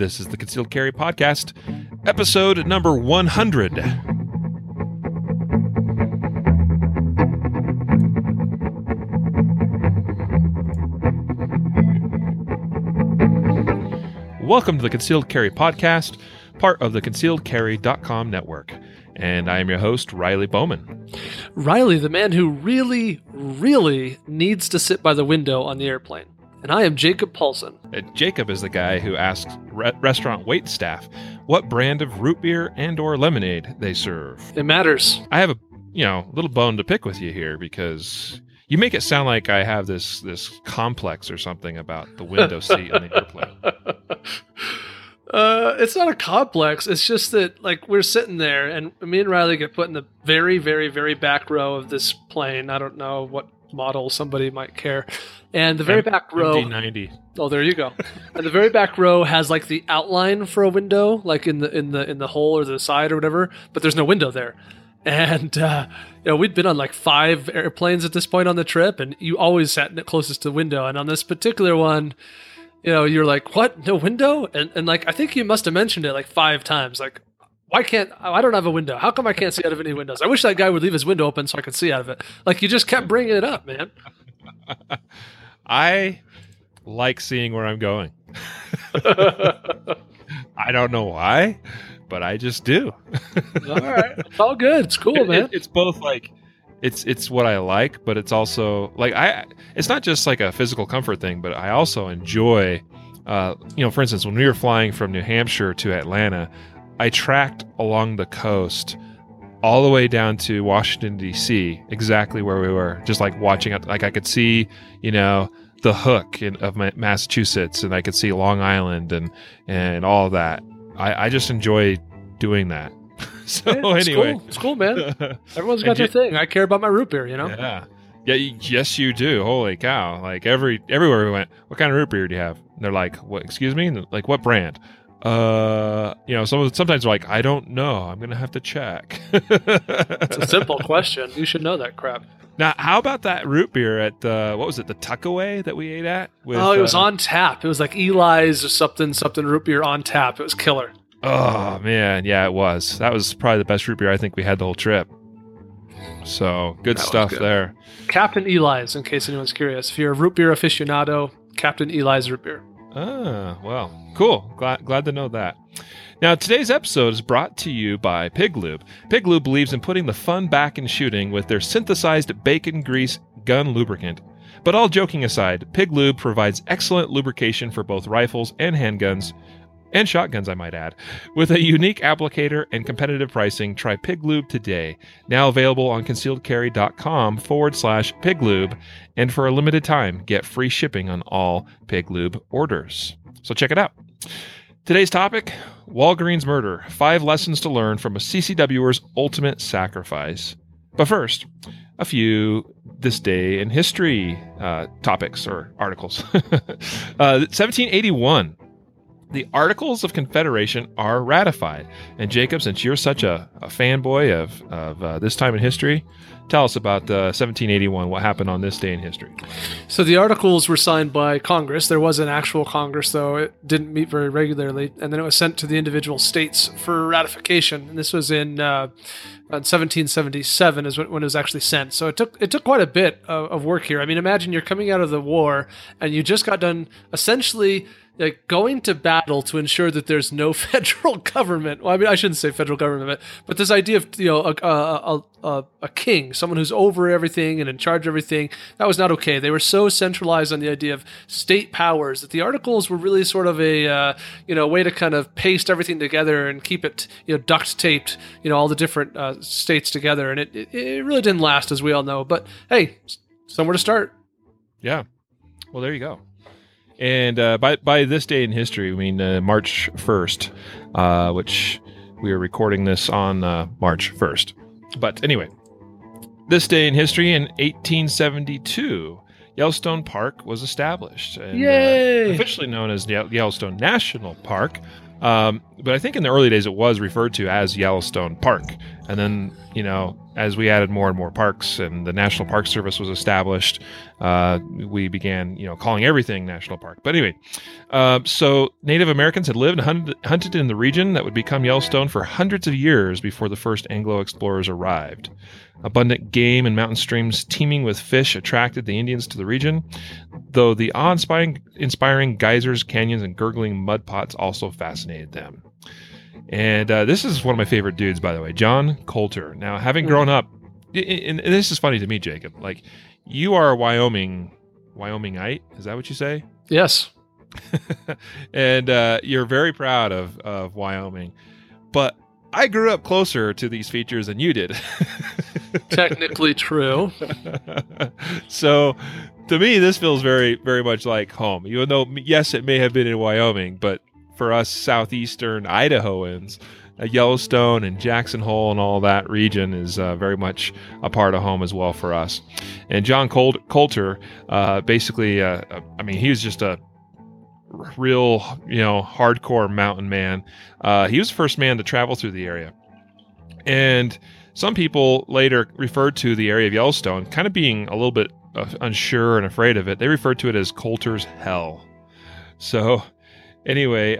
This is the Concealed Carry Podcast, episode number 100. Welcome to the Concealed Carry Podcast, part of the ConcealedCarry.com network. And I am your host, Riley Bowman. Riley, the man who really needs to sit by the window on the airplane. And I am Jacob Paulson. Jacob is the guy who asks restaurant wait staff what brand of root beer and or lemonade they serve. It matters. I have a little bone to pick with you here because you make it sound like I have this complex or something about the window seat on the airplane. It's not a complex. It's just that, like, we're sitting there, and me and Riley get put in the very, very, very back row of this plane. I don't know what model, somebody might care. And the very back row... MD-90. Oh, there you go. And the very back row has, like, the outline for a window, like in the hole or the side or whatever, but there's no window there. And, we'd been on like 5 airplanes at this point on the trip, and you always sat closest to the window. And on this particular one, you're like, what? No window? And like, I think you must have mentioned it like 5 times. Like, I don't have a window. How come I can't see out of any windows? I wish that guy would leave his window open so I could see out of it. Like, you just kept bringing it up, man. I like seeing where I'm going. I don't know why, but I just do. All right. It's all good. It's cool, man. It's both like, it's what I like, but it's also like, it's not just like a physical comfort thing, but I also enjoy, for instance, when we were flying from New Hampshire to Atlanta, I tracked along the coast all the way down to Washington, D.C., exactly where we were, just like watching it. Like I could see, the hook of Massachusetts, and I could see Long Island and all of that. I just enjoy doing that. So anyway, it's cool, man. Everyone's got their thing. I care about my root beer, Yeah. Yes, you do. Holy cow! Like everywhere we went, what kind of root beer do you have? And they're like, what? Excuse me? And like, what brand? Sometimes they're like, I don't know. I'm gonna have to check. It's a simple question. You should know that crap. Now, how about that root beer at what was it? The Tuckaway that we ate at? It was on tap. It was like Eli's or something root beer on tap. It was killer. Oh man, yeah, it was. That was probably the best root beer I think we had the whole trip. So good stuff there. Captain Eli's, in case anyone's curious. If you're a root beer aficionado, Captain Eli's root beer. Ah, well, cool. Glad to know that. Now, today's episode is brought to you by Pig Lube. Pig Lube believes in putting the fun back in shooting with their synthesized bacon grease gun lubricant. But all joking aside, Pig Lube provides excellent lubrication for both rifles and handguns, and shotguns, I might add. With a unique applicator and competitive pricing, try Pig Lube today. Now available on ConcealedCarry.com/Pig Lube. And for a limited time, get free shipping on all Pig Lube orders. So check it out. Today's topic, Walgreens murder. 5 lessons to learn from a CCWer's ultimate sacrifice. But first, a few this day in history topics or articles. 1781. The Articles of Confederation are ratified. And Jacob, since you're such a fanboy of this time in history, tell us about 1781, what happened on this day in history. So the Articles were signed by Congress. There was an actual Congress, though. It didn't meet very regularly. And then it was sent to the individual states for ratification. And this was in 1777 is when it was actually sent. So it took quite a bit of work here. I mean, imagine you're coming out of the war and you just got done essentially like going to battle to ensure that there's no federal government. Well, I mean, I shouldn't say federal government, but this idea of a king, someone who's over everything and in charge of everything, that was not okay. They were so centralized on the idea of state powers that the Articles were really sort of a way to kind of paste everything together and keep it duct taped all the different states together, and it really didn't last, as we all know. But hey, somewhere to start. Yeah. Well, there you go. And by this day in history, we mean March 1st, which we are recording this on March 1st. But anyway, this day in history in 1872, Yellowstone Park was established, and Yay! officially known as Yellowstone National Park. But I think in the early days it was referred to as Yellowstone Park. And then, as we added more and more parks and the National Park Service was established, we began, calling everything National Park. But anyway, so Native Americans had lived and hunted in the region that would become Yellowstone for hundreds of years before the first Anglo explorers arrived. Abundant game and mountain streams teeming with fish attracted the Indians to the region, though the awe-inspiring geysers, canyons, and gurgling mud pots also fascinated them. And this is one of my favorite dudes, by the way, John Coulter. Now, having grown up, and this is funny to me, Jacob, like, you are a Wyomingite, is that what you say? Yes. And you're very proud of Wyoming, but I grew up closer to these features than you did. Technically true. So to me, this feels very, very much like home, even though, yes, it may have been in Wyoming, but for us southeastern Idahoans, Yellowstone and Jackson Hole and all that region is very much a part of home as well for us. And John Coulter, basically, he was just a real, hardcore mountain man. He was the first man to travel through the area. And some people later referred to the area of Yellowstone, kind of being a little bit unsure and afraid of it. They referred to it as Coulter's Hell. So anyway,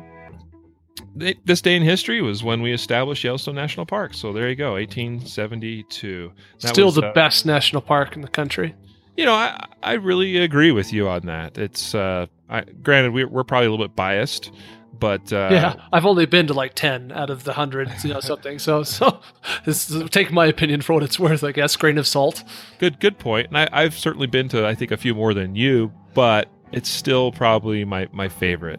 this day in history was when we established Yellowstone National Park. So there you go, 1872. Still the best national park in the country. I really agree with you on that. It's granted we're probably a little bit biased, but yeah, I've only been to like 10 out of the 100, something. So take my opinion for what it's worth, I guess. Grain of salt. Good point. And I've certainly been to, I think, a few more than you, but it's still probably my favorite.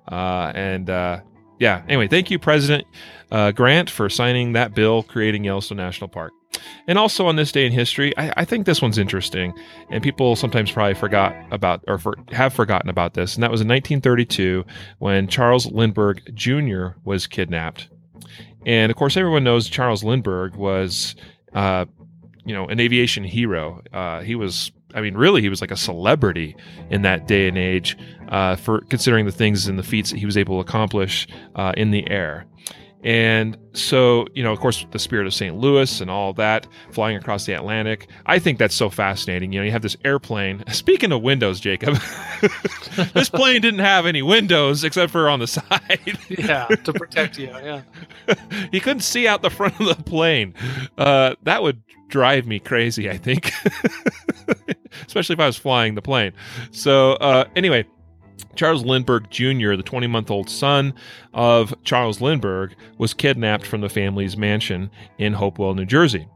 Anyway, thank you, President Grant, for signing that bill creating Yellowstone National Park. And also on this day in history, I think this one's interesting, and people sometimes probably have forgotten about this, and that was in 1932 when Charles Lindbergh Jr. was kidnapped. And of course, everyone knows Charles Lindbergh was, an aviation hero. He was like a celebrity in that day and age, for considering the things and the feats that he was able to accomplish in the air. And so, of course, the Spirit of St. Louis and all that, flying across the Atlantic. I think that's so fascinating. You have this airplane. Speaking of windows, Jacob, this plane didn't have any windows except for on the side. Yeah, to protect you, yeah. You couldn't see out the front of the plane. That would drive me crazy, I think. Especially if I was flying the plane. So, anyway, Charles Lindbergh Jr., the 20-month-old son of Charles Lindbergh, was kidnapped from the family's mansion in Hopewell, New Jersey.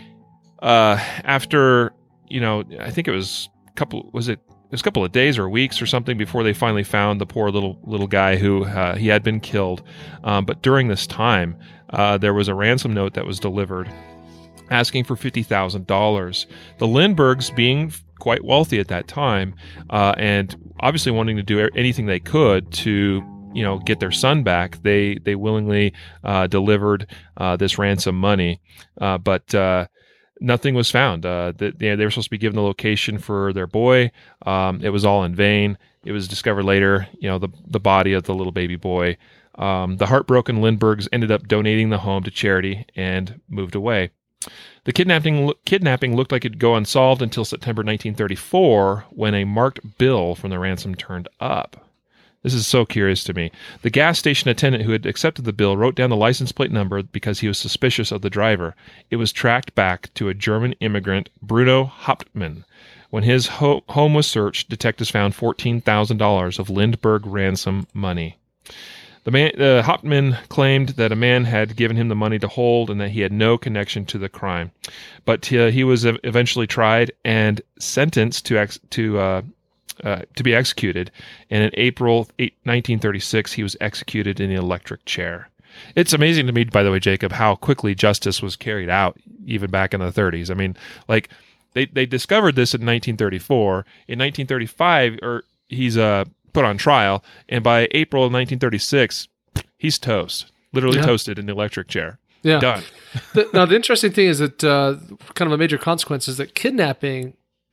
After, I think it was a couple of days or weeks or something before they finally found the poor little guy who he had been killed. But during this time, there was a ransom note that was delivered asking for $50,000. The Lindberghs, being quite wealthy at that time, and obviously wanting to do anything they could to, get their son back, they willingly delivered this ransom money, but nothing was found. They were supposed to be given the location for their boy. It was all in vain. It was discovered later, the body of the little baby boy. The heartbroken Lindberghs ended up donating the home to charity and moved away. The kidnapping looked like it'd go unsolved until September 1934, when a marked bill from the ransom turned up. This is so curious to me. The gas station attendant who had accepted the bill wrote down the license plate number because he was suspicious of the driver. It was tracked back to a German immigrant, Bruno Hauptmann. When his home was searched, detectives found $14,000 of Lindbergh ransom money. The Hauptmann claimed that a man had given him the money to hold and that he had no connection to the crime. But he was eventually tried and sentenced to be executed. And in April 1936, he was executed in the electric chair. It's amazing to me, by the way, Jacob, how quickly justice was carried out, even back in the 30s. I mean, like, they discovered this in 1934. In 1935, he's put on trial, and by April of 1936, he's toast. Literally toasted in the electric chair. Yeah. Done. Now, the interesting thing is that kind of a major consequence is that kidnapping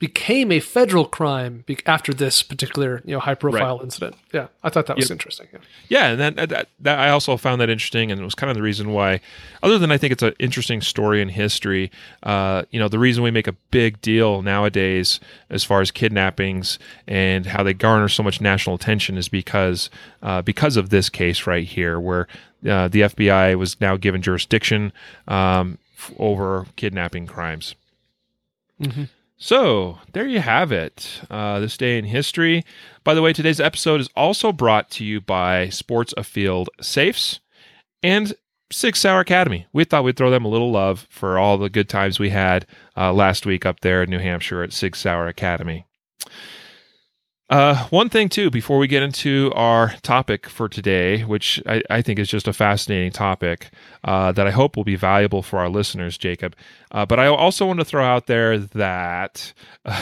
became a federal crime after this particular high profile incident. Yeah, I thought that was interesting. Yeah, and that I also found that interesting, and it was kind of the reason why, other than I think it's an interesting story in history, the reason we make a big deal nowadays as far as kidnappings and how they garner so much national attention is because of this case right here, where the FBI was now given jurisdiction over kidnapping crimes. Mm-hmm. So, there you have it. This day in history. By the way, today's episode is also brought to you by Sports Afield Safes and 6 Hour Academy. We thought we'd throw them a little love for all the good times we had last week up there in New Hampshire at 6 Hour Academy. One thing, too, before we get into our topic for today, which I think is just a fascinating topic that I hope will be valuable for our listeners, Jacob. But I also want to throw out there that,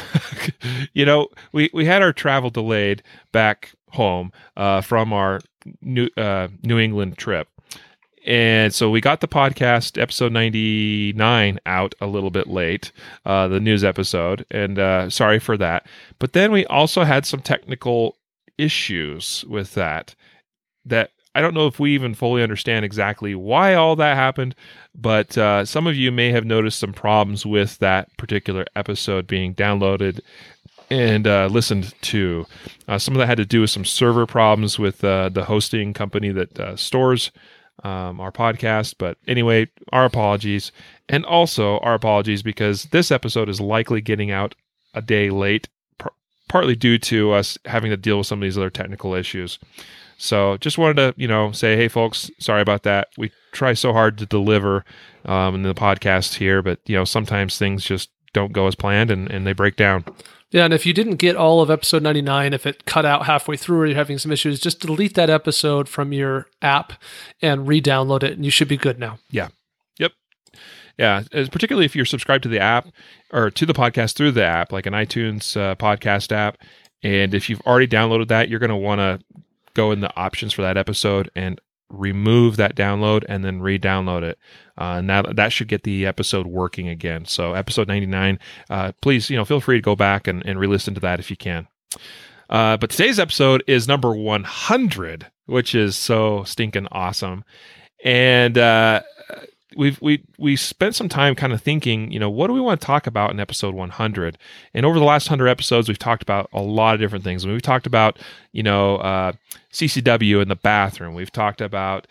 we had our travel delayed back home from our New England trip. And so we got the podcast, episode 99, out a little bit late, the news episode, and sorry for that. But then we also had some technical issues with that I don't know if we even fully understand exactly why all that happened, but some of you may have noticed some problems with that particular episode being downloaded and listened to. Some of that had to do with some server problems with the hosting company that stores our podcast. But anyway, our apologies. And also our apologies because this episode is likely getting out a day late, partly due to us having to deal with some of these other technical issues. So just wanted to, say, hey, folks, sorry about that. We try so hard to deliver in the podcast here, but, sometimes things just don't go as planned and they break down. Yeah, and if you didn't get all of episode 99, if it cut out halfway through or you're having some issues, just delete that episode from your app and re-download it, and you should be good now. Yeah. Yep. Yeah, particularly if you're subscribed to the app or to the podcast through the app, like an iTunes podcast app, and if you've already downloaded that, you're going to want to go in the options for that episode and remove that download and then re-download it. Now that should get the episode working again. So episode 99, please, feel free to go back and re-listen to that if you can. But today's episode is number 100, which is so stinking awesome. And we spent some time kind of thinking, what do we want to talk about in episode 100? And over the last 100 episodes, we've talked about a lot of different things. We've talked about, CCW in the bathroom. We've talked about,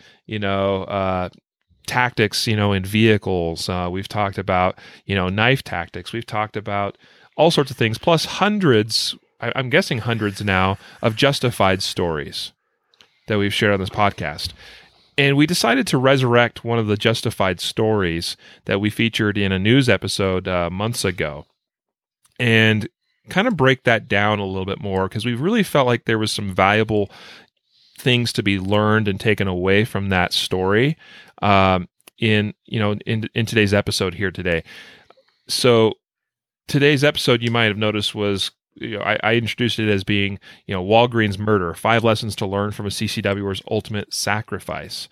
tactics, in vehicles. We've talked about, knife tactics. We've talked about all sorts of things, plus hundreds, I'm guessing hundreds now, of justified stories that we've shared on this podcast. And we decided to resurrect one of the justified stories that we featured in a news episode months ago and kind of break that down a little bit more because we really felt like there was some valuable things to be learned and taken away from that story in today's episode here today. So today's episode, you might have noticed, was I introduced it as being, Walgreens Murder, 5 Lessons to Learn from a CCWer's Ultimate Sacrifice.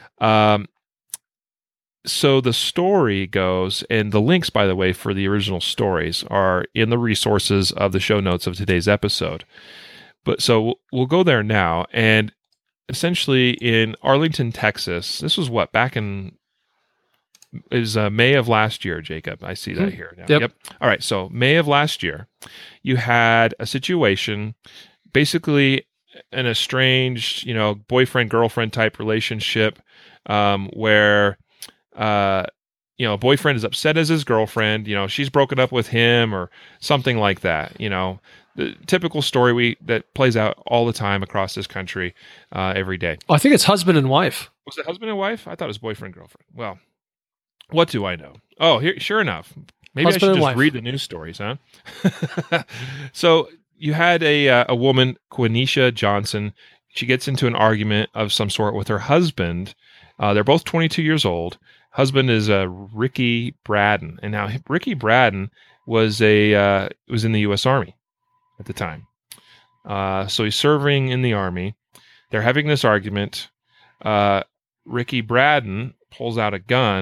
So the story goes, and the links, by the way, for the original stories are in the resources of the show notes of today's episode. But so we'll go there now. And essentially in Arlington, Texas, this was back in... It was May of last year, Jacob. I see that here now. Yep. All right. So May of last year, you had a situation, basically an estranged, boyfriend-girlfriend type relationship, where, boyfriend is upset as his girlfriend. She's broken up with him or something like that. The typical story that plays out all the time across this country every day. Oh, I think it's husband and wife. Was it husband and wife? I thought it was boyfriend-girlfriend. Well... What do I know? Oh, here, sure enough. Maybe Husband I should just wife. read the news stories, huh? So you had a woman, Quenisha Johnson. She gets into an argument of some sort with her husband. They're both 22 years old. Husband is Ricky Braden, and now Ricky Braden was in the U.S. Army at the time. So he's serving in the Army. They're having this argument. Ricky Braden pulls out a gun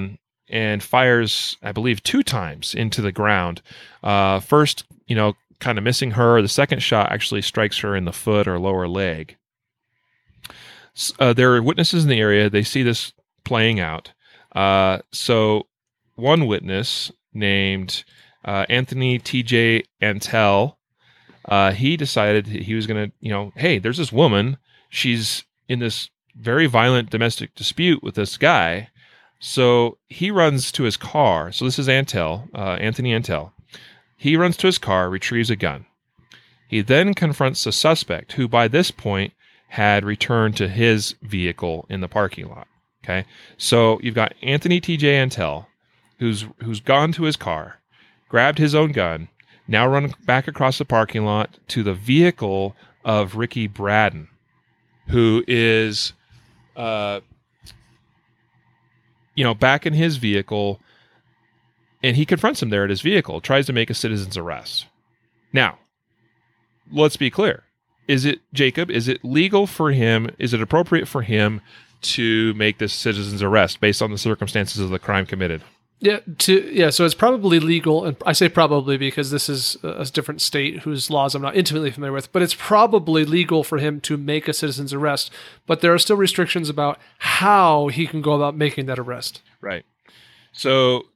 and fires, I believe, 2 times into the ground. First, kind of missing her. The second shot actually strikes her in the foot or lower leg. There are witnesses in the area. They see this playing out. So one witness named Anthony T.J. Antel, he decided he was going to, hey, there's this woman. She's in this very violent domestic dispute with this guy. So he runs to his car. So this is Antel, Anthony Antel. He runs to his car, retrieves a gun. He then confronts the suspect, who by this point had returned to his vehicle in the parking lot. Okay, so you've got Anthony T.J. Antel, who's gone to his car, grabbed his own gun, now run back across the parking lot to the vehicle of Ricky Braden, who is, back in his vehicle, and he confronts him there at his vehicle, tries to make a citizen's arrest. Now, let's be clear. Is it legal for him? Is it appropriate for him to make this citizen's arrest based on the circumstances of the crime committed? So it's probably legal, and I say probably because this is a different state whose laws I'm not intimately familiar with, but it's probably legal for him to make a citizen's arrest, but there are still restrictions about how he can go about making that arrest. Right. So,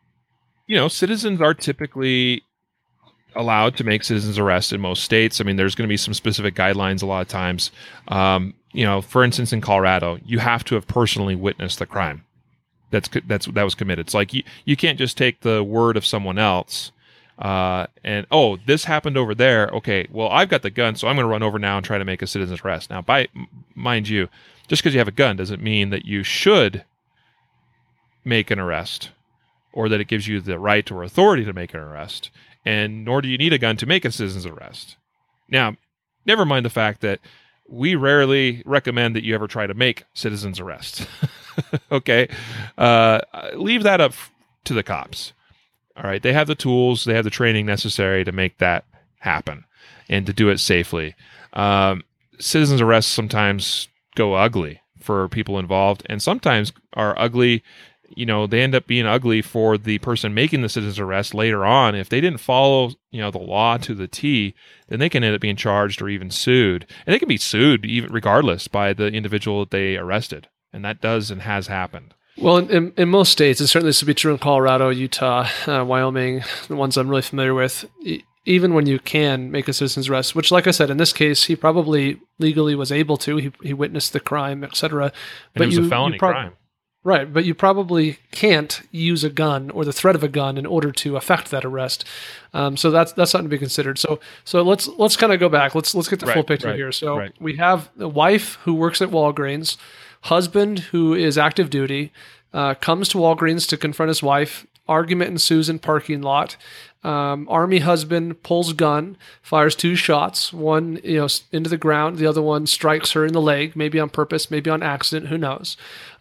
citizens are typically allowed to make citizens arrests in most states. I mean, there's going to be some specific guidelines a lot of times. For instance, in Colorado, you have to have personally witnessed the crime that was committed. It's like you can't just take the word of someone else and this happened over there. Okay, well, I've got the gun, so I'm going to run over now and try to make a citizen's arrest. Now, mind you, just because you have a gun doesn't mean that you should make an arrest, or that it gives you the right or authority to make an arrest, and nor do you need a gun to make a citizen's arrest. Now, never mind the fact that we rarely recommend that you ever try to make citizen's arrests. Okay? Leave that up to the cops. All right? They have the tools, they have the training necessary to make that happen and to do it safely. Citizen's arrests sometimes go ugly for people involved, and sometimes are ugly. They end up being ugly for the person making the citizen's arrest later on. If they didn't follow, the law to the T, then they can end up being charged or even sued. And they can be sued even regardless by the individual that they arrested. And that does and has happened. Well, in most states, and certainly this would be true in Colorado, Utah, Wyoming, the ones I'm really familiar with, even when you can make a citizen's arrest, which, like I said, in this case, he probably legally was able to. He witnessed the crime, etc. But it was a felony crime. Right, but you probably can't use a gun or the threat of a gun in order to effect that arrest. So that's something to be considered. So let's kind of go back. Let's get the full picture here. So we have the wife who works at Walgreens, husband who is active duty, comes to Walgreens to confront his wife. Argument ensues in parking lot. Army husband pulls gun, fires 2 shots, one into the ground, the other one strikes her in the leg, maybe on purpose, maybe on accident, who knows.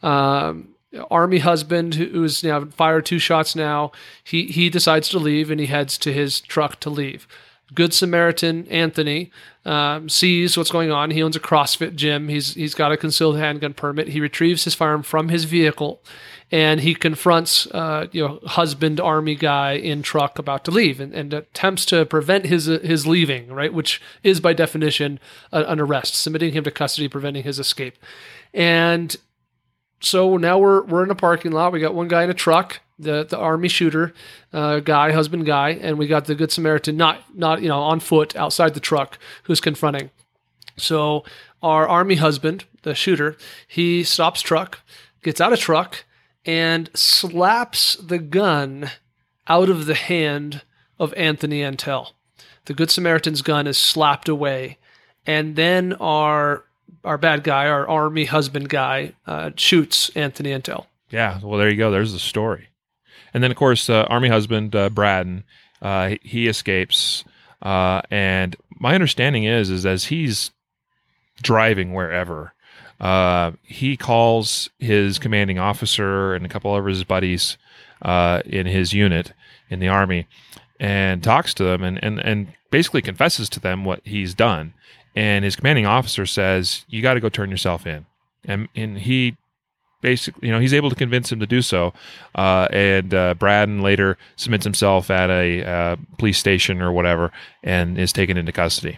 Army husband, who's fired 2 shots now, he decides to leave and he heads to his truck to leave. Good Samaritan Anthony sees what's going on. He owns a CrossFit gym. He's got a concealed handgun permit. He retrieves his firearm from his vehicle, and he confronts husband Army guy in truck about to leave, and attempts to prevent his leaving, right, which is by definition an arrest, submitting him to custody, preventing his escape. And so now we're in a parking lot. We got one guy in a truck, the Army shooter guy, husband guy, and we got the Good Samaritan not on foot outside the truck who's confronting. So our Army husband, the shooter, he stops truck, gets out of truck, and slaps the gun out of the hand of Anthony Antel. The Good Samaritan's gun is slapped away, and then our bad guy, our Army husband guy, shoots Anthony Antel. Yeah, well, there you go. There's the story. And then, of course, Army husband Braden, he escapes. And my understanding is as he's driving wherever, he calls his commanding officer and a couple of his buddies in his unit in the Army and talks to them and basically confesses to them what he's done. And his commanding officer says, "You got to go turn yourself in." And he basically, he's able to convince him to do so. And Braden later submits himself at a police station or whatever and is taken into custody.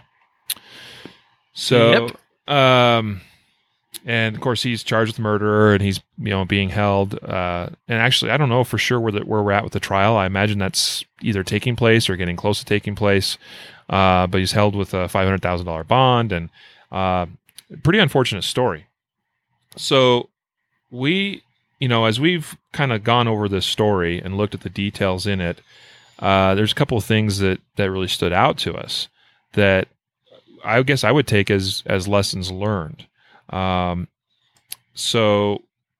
So, and of course he's charged with murder and he's, being held. And actually, I don't know for sure where we're at with the trial. I imagine that's either taking place or getting close to taking place. But he's held with a $500,000 bond, and pretty unfortunate story. So we, as we've kind of gone over this story and looked at the details in it, there's a couple of things that really stood out to us that I guess I would take as lessons learned. So,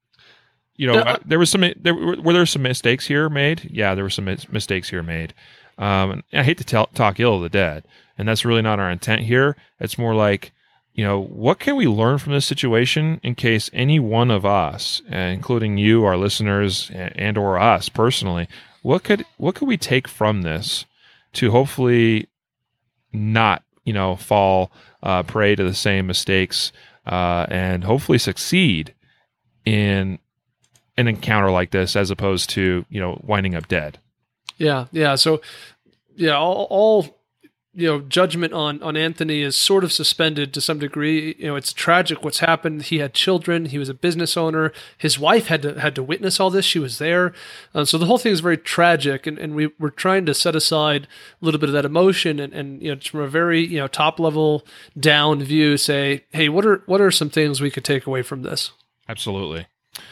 there was were there some mistakes here made? Yeah, there were some mistakes here made. And I hate to talk ill of the dead, and that's really not our intent here. It's more like, what can we learn from this situation in case any one of us, including you, our listeners, and or us personally, what could we take from this to hopefully not, fall prey to the same mistakes, and hopefully succeed in an encounter like this, as opposed to, winding up dead. Yeah. So, all judgment on Anthony is sort of suspended to some degree. It's tragic what's happened. He had children. He was a business owner. His wife had to witness all this. She was there. So the whole thing is very tragic. And we were trying to set aside a little bit of that emotion and from a very, top level down view, say, hey, what are some things we could take away from this? Absolutely.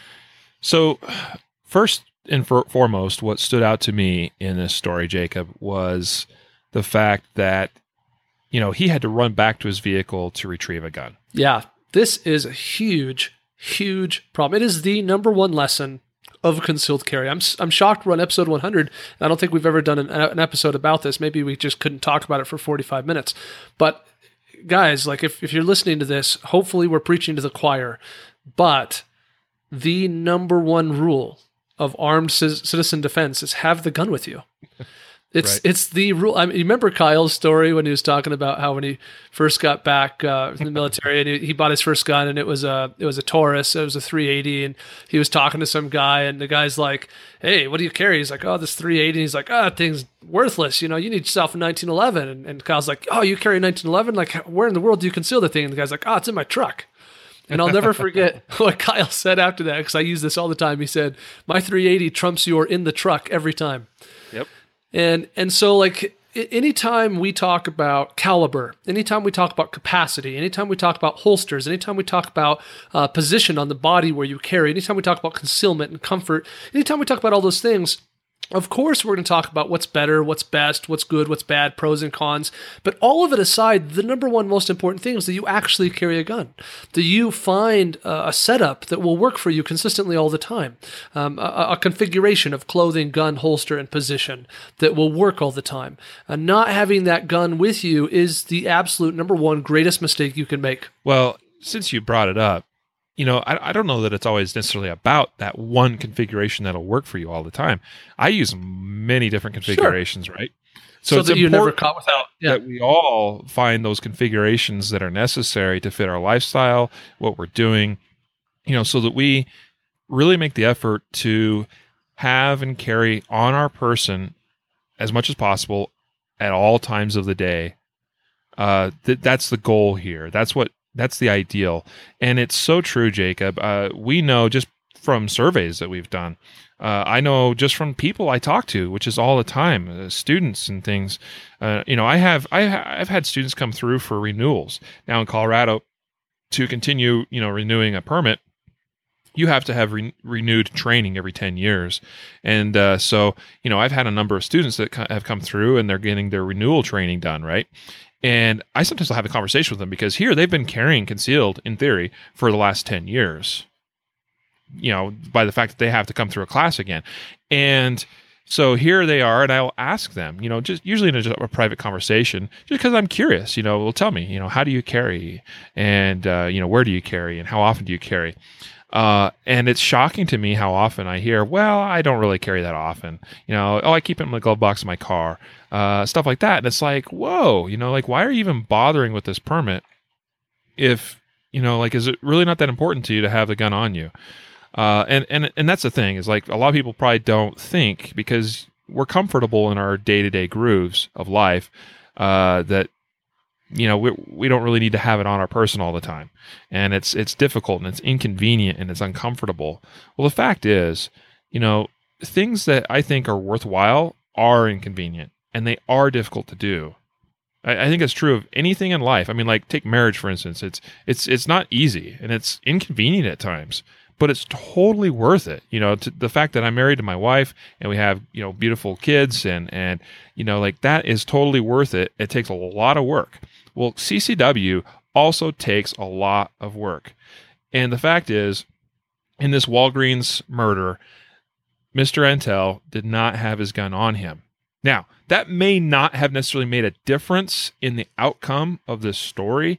So first and foremost, what stood out to me in this story, Jacob, was the fact that, he had to run back to his vehicle to retrieve a gun. Yeah, this is a huge, huge problem. It is the number one lesson of concealed carry. I'm shocked we're on episode 100. I don't think we've ever done an episode about this. Maybe we just couldn't talk about it for 45 minutes. But guys, like if you're listening to this, hopefully we're preaching to the choir. But the number one rule of armed citizen defense is have the gun with you. It's the rule. I mean, you remember Kyle's story when he was talking about how when he first got back from the military and he bought his first gun and it was a Taurus. It was a 380, and he was talking to some guy and the guy's like, "Hey, what do you carry?" He's like, "Oh, this 380." And he's like, "Ah, that thing's worthless. You need yourself a 1911." And Kyle's like, "Oh, you carry a 1911? Like, where in the world do you conceal the thing?" And the guy's like, "Oh, it's in my truck." And I'll never forget what Kyle said after that, because I use this all the time. He said, "My 380 trumps your in the truck every time." Yep. And so, like, anytime we talk about caliber, anytime we talk about capacity, anytime we talk about holsters, anytime we talk about position on the body where you carry, anytime we talk about concealment and comfort, anytime we talk about all those things, of course, we're going to talk about what's better, what's best, what's good, what's bad, pros and cons. But all of it aside, the number one most important thing is that you actually carry a gun. That you find a setup that will work for you consistently all the time. A configuration of clothing, gun, holster, and position that will work all the time. Not having that gun with you is the absolute number one greatest mistake you can make. Well, since you brought it up, I don't know that it's always necessarily about that one configuration that'll work for you all the time. I use many different configurations, sure. Right? So it's that you're never caught without. Yeah. That we all find those configurations that are necessary to fit our lifestyle, what we're doing, so that we really make the effort to have and carry on our person as much as possible at all times of the day. That's the goal here. That's the ideal. And it's so true, Jacob. We know just from surveys that we've done. I know just from people I talk to, which is all the time, students and things. I've had students come through for renewals. Now in Colorado, to continue, renewing a permit, you have to have renewed training every 10 years. And so, I've had a number of students that have come through and they're getting their renewal training done, right? And I sometimes will have a conversation with them because here they've been carrying concealed, in theory, for the last 10 years, by the fact that they have to come through a class again. And so here they are, and I'll ask them, just usually in a private conversation, just because I'm curious, well, tell me, how do you carry? And, where do you carry? And how often do you carry? And it's shocking to me how often I hear, well, I don't really carry that often. I keep it in my glove box in my car, stuff like that. And it's like, whoa, why are you even bothering with this permit if, is it really not that important to you to have the gun on you? And that's the thing, is like a lot of people probably don't think, because we're comfortable in our day-to-day grooves of life, that we don't really need to have it on our person all the time, and it's difficult and it's inconvenient and it's uncomfortable. Well, the fact is, things that I think are worthwhile are inconvenient and they are difficult to do. I think it's true of anything in life. I mean, like take marriage for instance. It's not easy and it's inconvenient at times, but it's totally worth it. The fact that I'm married to my wife and we have beautiful kids and like that is totally worth it. It takes a lot of work. Well, CCW also takes a lot of work. And the fact is, in this Walgreens murder, Mr. Antel did not have his gun on him. Now, that may not have necessarily made a difference in the outcome of this story,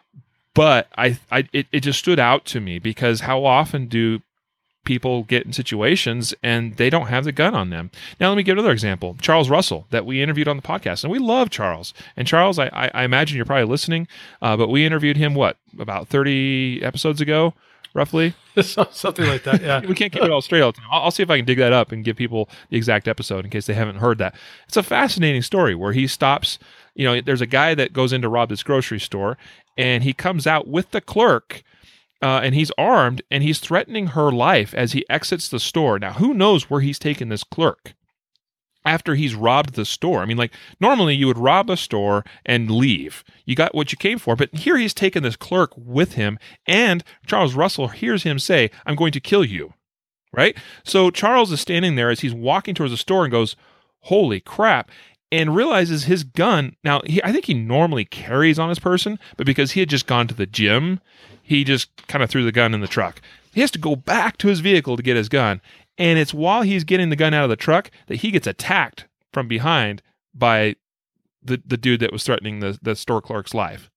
but it just stood out to me, because how often do people get in situations and they don't have the gun on them? Now, let me give another example. Charles Russell, that we interviewed on the podcast, and we love Charles. And Charles, I imagine you're probably listening, but we interviewed him, about 30 episodes ago, roughly? Something like that, yeah. We can't keep it all straight all the time. I'll see if I can dig that up and give people the exact episode in case they haven't heard that. It's a fascinating story where he stops, there's a guy that goes in to rob this grocery store, and he comes out with the clerk, and he's armed, and he's threatening her life as he exits the store. Now, who knows where he's taken this clerk after he's robbed the store? I mean, like, normally you would rob a store and leave. You got what you came for, but here he's taken this clerk with him, and Charles Russell hears him say, "I'm going to kill you," right? So Charles is standing there as he's walking towards the store and goes, "Holy crap," and realizes his gun. Now, I think he normally carries on his person, but because he had just gone to the gym, he just kind of threw the gun in the truck. He has to go back to his vehicle to get his gun. And it's while he's getting the gun out of the truck that he gets attacked from behind by the dude that was threatening the store clerk's life.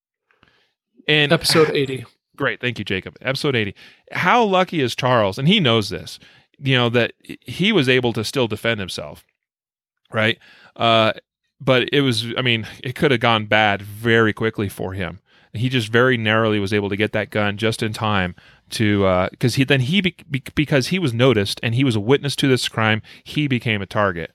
And episode 80. Great. Thank you, Jacob. Episode 80. How lucky is Charles? And he knows this, that he was able to still defend himself. Right. But it could have gone bad very quickly for him. He just very narrowly was able to get that gun just in time to, because he was noticed and he was a witness to this crime, he became a target.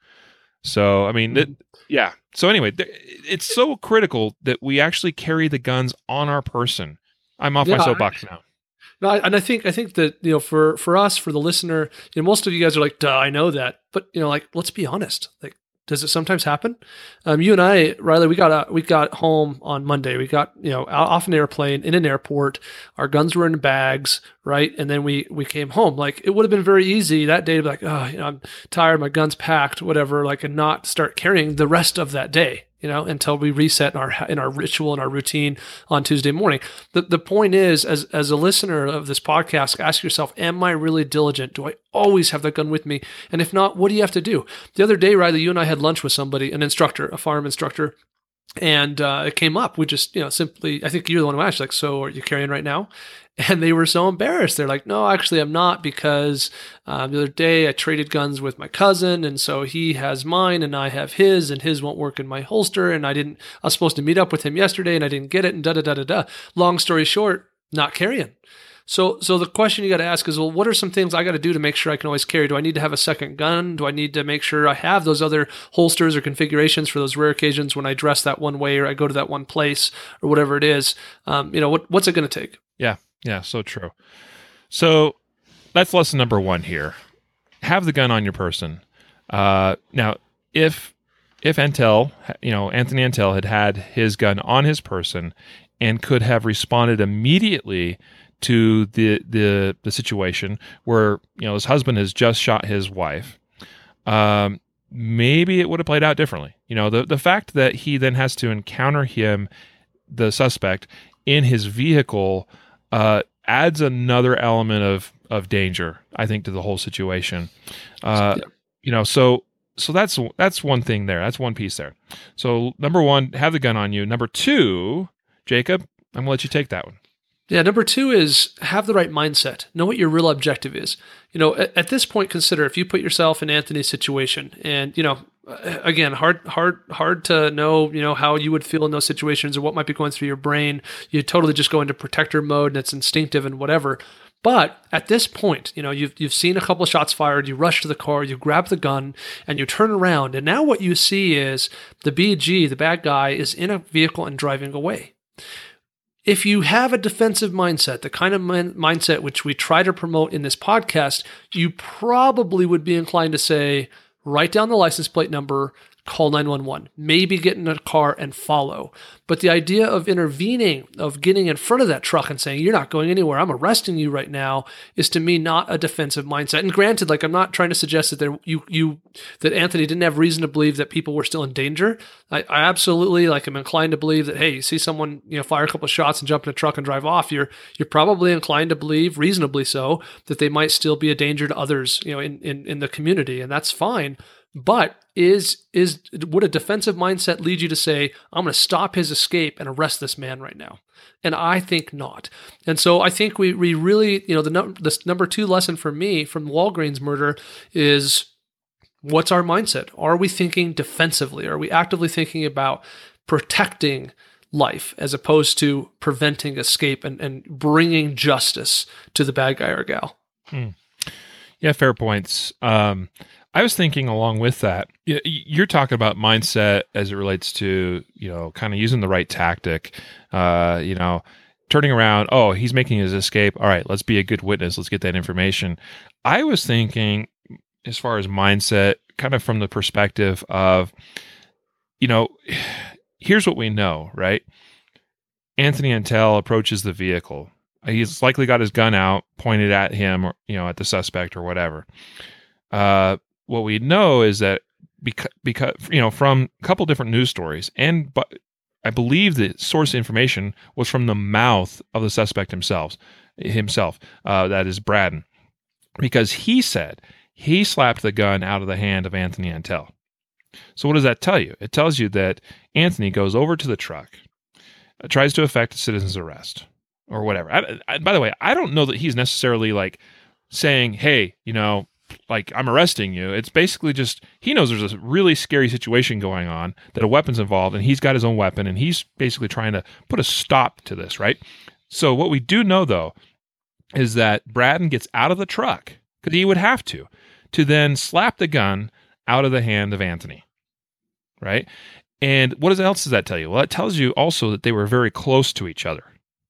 So, yeah. So anyway, it's so critical that we actually carry the guns on our person. I'm off my soapbox now. No, and I think that for us, for the listener, most of you guys are like, "Duh, I know that," but let's be honest, like. Does it sometimes happen? You and I, Riley, we got home on Monday. We got off an airplane in an airport. Our guns were in bags, right? And then we came home. Like, it would have been very easy that day to be like, I'm tired, my gun's packed, whatever. Like, and not start carrying the rest of that day. Until we reset in our ritual and our routine on Tuesday morning. The point is, as a listener of this podcast, ask yourself, am I really diligent? Do I always have that gun with me? And if not, what do you have to do? The other day, Riley, you and I had lunch with somebody, an instructor, a firearm instructor, and it came up. We just, simply, I think you're the one who asked, like, "So are you carrying right now?" And they were so embarrassed. They're like, "No, actually, I'm not, because the other day I traded guns with my cousin, and so he has mine and I have his, and his won't work in my holster, and I was supposed to meet up with him yesterday and I didn't get it, and da-da-da-da-da." Long story short, not carrying. So the question you got to ask is, well, what are some things I got to do to make sure I can always carry? Do I need to have a second gun? Do I need to make sure I have those other holsters or configurations for those rare occasions when I dress that one way or I go to that one place or whatever it is? What's it going to take? Yeah, so true. So that's lesson number 1 here. Have the gun on your person. Now, if Antel, Anthony Antel had his gun on his person and could have responded immediately to the situation where his husband has just shot his wife, maybe it would have played out differently. The fact that he then has to encounter the suspect in his vehicle, adds another element of danger, I think, to the whole situation. So that's one thing there. That's one piece there. So number 1, have the gun on you. Number 2, Jacob, I'm gonna let you take that one. Yeah, number 2 is have the right mindset. Know what your real objective is. At this point, consider if you put yourself in Anthony's situation, and again, hard to know, how you would feel in those situations or what might be going through your brain. You totally just go into protector mode and it's instinctive and whatever. But at this point, you've seen a couple of shots fired, you rush to the car, you grab the gun, and you turn around. And now what you see is the BG, the bad guy, is in a vehicle and driving away. If you have a defensive mindset, the kind of mindset which we try to promote in this podcast, you probably would be inclined to say, write down the license plate number, call 911, maybe get in a car and follow. But the idea of intervening, of getting in front of that truck and saying, you're not going anywhere, I'm arresting you right now, is to me not a defensive mindset. And granted, I'm not trying to suggest that that Anthony didn't have reason to believe that people were still in danger. I absolutely am inclined to believe that, hey, you see someone fire a couple of shots and jump in a truck and drive off, you're probably inclined to believe, reasonably so, that they might still be a danger to others in the community, and that's fine. But would a defensive mindset lead you to say, I'm going to stop his escape and arrest this man right now? And I think not. And so I think we really, the number 2 lesson for me from the Walgreens murder is, what's our mindset? Are we thinking defensively? Are we actively thinking about protecting life as opposed to preventing escape and bringing justice to the bad guy or gal? Yeah, fair points. I was thinking along with that, you're talking about mindset as it relates to, kind of using the right tactic, turning around, oh, he's making his escape. All right, let's be a good witness. Let's get that information. I was thinking as far as mindset, kind of from the perspective of, here's what we know, right? Anthony Antell approaches the vehicle. He's likely got his gun out, pointed at him, or, at the suspect or whatever. What we know is that because from a couple different news stories, but I believe the source information was from the mouth of the suspect himself, that is Braden, because he said he slapped the gun out of the hand of Anthony Antell. So what does that tell you? It tells you that Anthony goes over to the truck, tries to effect a citizen's arrest or whatever. By the way, I don't know that he's necessarily saying, hey, I'm arresting you. It's basically just, he knows there's a really scary situation going on, that a weapon's involved, and he's got his own weapon, and he's basically trying to put a stop to this, right? So what we do know, though, is that Braden gets out of the truck, because he would have to then slap the gun out of the hand of Anthony, right? And what else does that tell you? Well, it tells you also that they were very close to each other.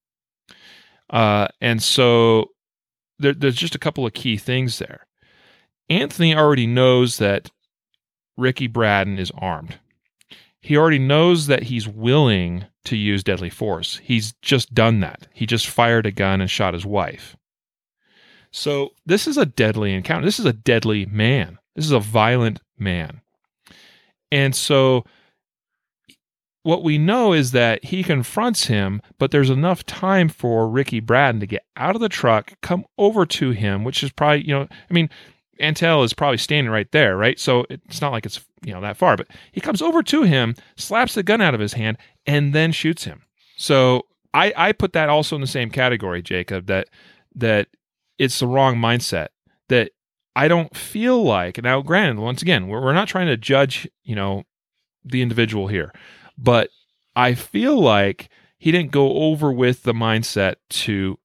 And so there's just a couple of key things there. Anthony already knows that Ricky Braden is armed. He already knows that he's willing to use deadly force. He's just done that. He just fired a gun and shot his wife. So this is a deadly encounter. This is a deadly man. This is a violent man. And so what we know is that he confronts him, but there's enough time for Ricky Braden to get out of the truck, come over to him, which is probably, Antell is probably standing right there, right? So it's not like it's, that far, but he comes over to him, slaps the gun out of his hand, and then shoots him. So I put that also in the same category, Jacob, that it's the wrong mindset, that I don't feel like, now granted, once again, we're not trying to judge, the individual here, but I feel like he didn't go over with the mindset to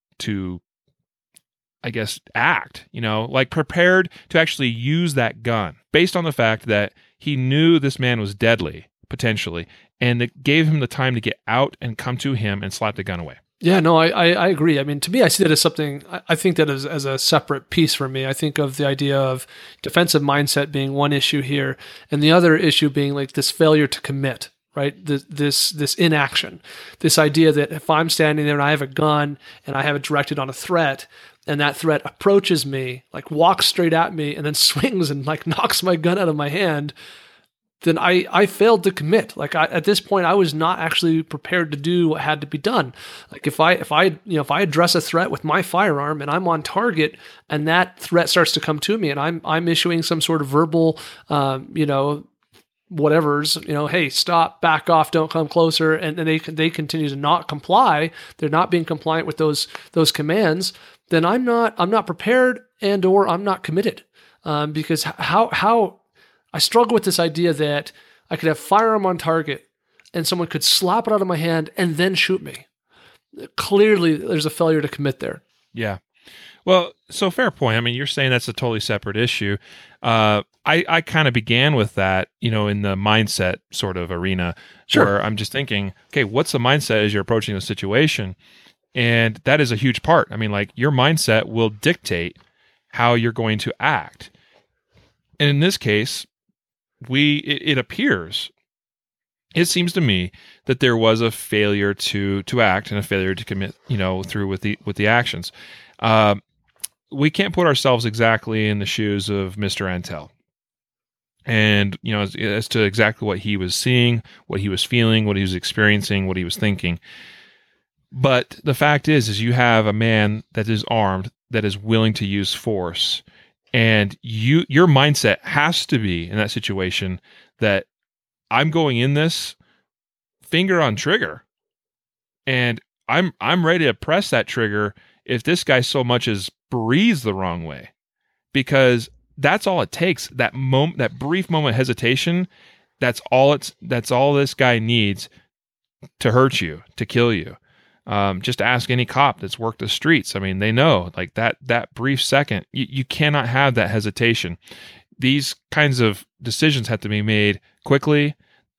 I guess, act, prepared to actually use that gun based on the fact that he knew this man was deadly, potentially, and it gave him the time to get out and come to him and slap the gun away. Yeah, no, I agree. I mean, to me, I see that as something, I think that as a separate piece for me. I think of the idea of defensive mindset being one issue here, and the other issue being this failure to commit, right? This inaction, this idea that if I'm standing there and I have a gun and I have it directed on a threat, and that threat approaches me, walks straight at me, and then swings and knocks my gun out of my hand, then I failed to commit. At this point, I was not actually prepared to do what had to be done. If I address a threat with my firearm and I'm on target, and that threat starts to come to me, and I'm issuing some sort of verbal, whatever's, hey, stop, back off, don't come closer, and they continue to not comply. They're not being compliant with those commands. Then I'm not prepared, and or I'm not committed, because how I struggle with this idea that I could have firearm on target and someone could slap it out of my hand and then shoot me. Clearly, there's a failure to commit there. Yeah. Well, so fair point. I mean, you're saying that's a totally separate issue. I kind of began with that, in the mindset sort of arena, Sure. where I'm just thinking, okay, what's the mindset as you're approaching the situation? And that is a huge part. I mean, like, your mindset will dictate how you're going to act. And in this case, it appears, it seems to me that there was a failure to act and a failure to commit, through with the actions. We can't put ourselves exactly in the shoes of Mr. Antel. And, as to exactly what he was seeing, what he was feeling, what he was experiencing, what he was thinking. But the fact is you have a man that is armed, that is willing to use force. And your mindset has to be in that situation that I'm going in this finger on trigger, and I'm ready to press that trigger if this guy so much as breathes the wrong way, because that's all it takes. That moment, that brief moment of hesitation, that's all this guy needs to hurt you, to kill you. Just ask any cop that's worked the streets. I mean, they know, like, that brief second, you cannot have that hesitation. These kinds of decisions have to be made quickly.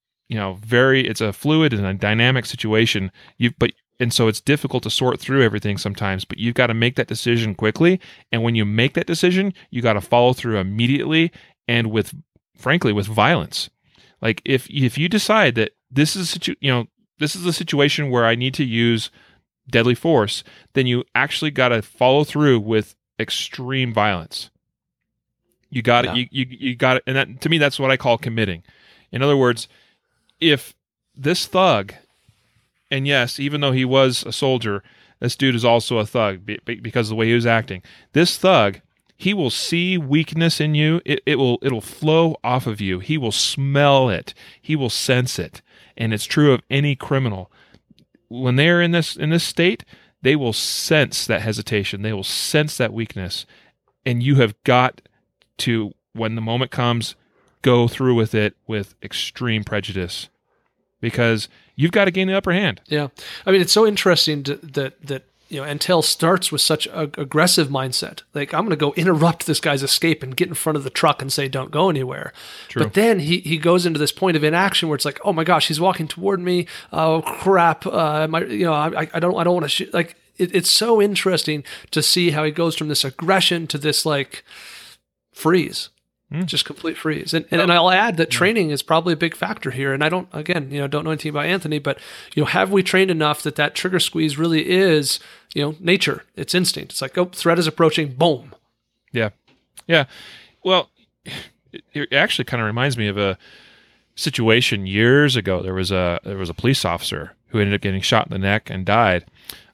It's a fluid and a dynamic situation. And so it's difficult to sort through everything sometimes, but you've got to make that decision quickly. And when you make that decision, you got to follow through immediately, and frankly, with violence. Like, if you decide that this is a situation where I need to use deadly force, then you actually got to follow through with extreme violence. You got it. You got it. And that, to me, that's what I call committing. In other words, if this thug, and yes, even though he was a soldier, this dude is also a thug because of the way he was acting. This thug, he will see weakness in you. It'll flow off of you. He will smell it. He will sense it. And it's true of any criminal. When they're in this state, they will sense that hesitation. They will sense that weakness. And you have got to, when the moment comes, go through with it with extreme prejudice, because you've got to gain the upper hand. Yeah. I mean, it's so interesting that Antel starts with such an aggressive mindset. Like, I'm going to go interrupt this guy's escape and get in front of the truck and say, don't go anywhere. True. But then he goes into this point of inaction where it's like, oh my gosh, he's walking toward me. Oh crap. I don't want to shoot. Like, it's so interesting to see how he goes from this aggression to this, like, freeze. Just complete freeze. And I'll add that training is probably a big factor here. And I don't know anything about Anthony, but, have we trained enough that trigger squeeze really is, nature, it's instinct. It's like, oh, threat is approaching, boom. Yeah. Yeah. Well, it actually kind of reminds me of a situation years ago. There was a police officer who ended up getting shot in the neck and died.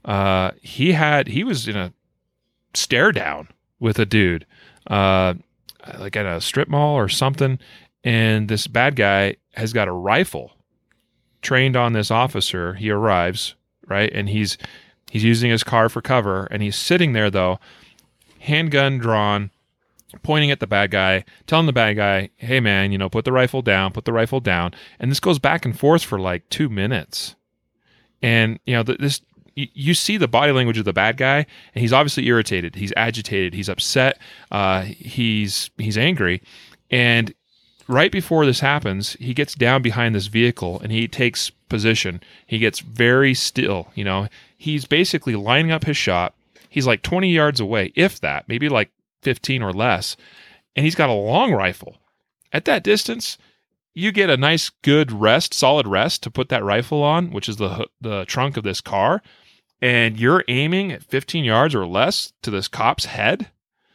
He was in a stare down with a dude, like at a strip mall or something, and this bad guy has got a rifle trained on this officer. He arrives, right, and he's using his car for cover, and he's sitting there, though, handgun drawn, pointing at the bad guy, telling the bad guy, hey man, put the rifle down, and this goes back and forth for like 2 minutes. And this, you see the body language of the bad guy, and he's obviously irritated. He's agitated. He's upset. He's angry. And right before this happens, he gets down behind this vehicle and he takes position. He gets very still. He's basically lining up his shot. He's like 20 yards away, if that, maybe like 15 or less. And he's got a long rifle. At that distance, you get a nice, good solid rest to put that rifle on, which is the trunk of this car. And you're aiming at 15 yards or less to this cop's head.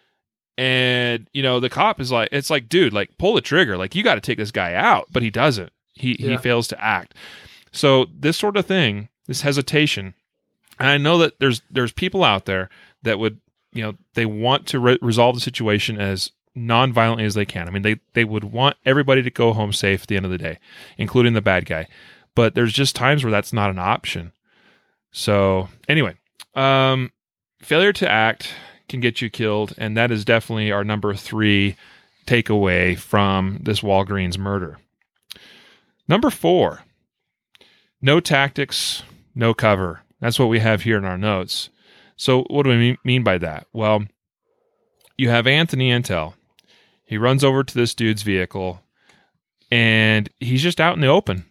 And, the cop is like, it's like, dude, like, pull the trigger. Like, you got to take this guy out. But he doesn't. He fails to act. So this sort of thing, this hesitation, and I know that there's people out there that would, they want to resolve the situation as non-violently as they can. I mean, they would want everybody to go home safe at the end of the day, including the bad guy. But there's just times where that's not an option. So anyway, failure to act can get you killed, and that is definitely our number 3 takeaway from this Walgreens murder. Number 4, no tactics, no cover. That's what we have here in our notes. So what do I mean by that? Well, you have Anthony Antel. He runs over to this dude's vehicle, and he's just out in the open,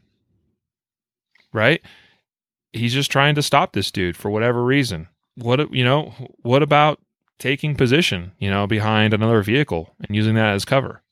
right? He's just trying to stop this dude for whatever reason. What about taking position, behind another vehicle and using that as cover?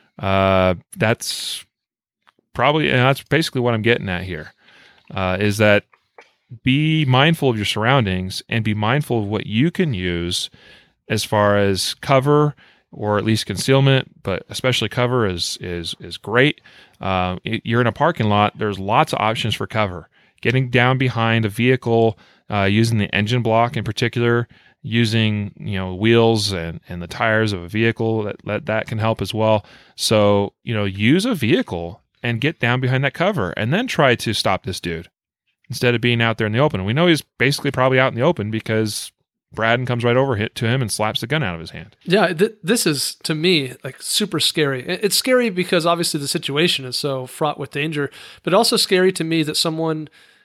That's basically what I'm getting at here, is that be mindful of your surroundings and be mindful of what you can use as far as cover, or at least concealment, but especially cover is great. You're in a parking lot. There's lots of options for cover. Getting down behind a vehicle, using the engine block in particular, using wheels and the tires of a vehicle, that can help as well. So use a vehicle and get down behind that cover, and then try to stop this dude instead of being out there in the open. We know he's basically probably out in the open because Braden comes right over to him and slaps the gun out of his hand. Yeah, this is, to me, like super scary. It's scary because obviously the situation is so fraught with danger, but also scary to me that someone,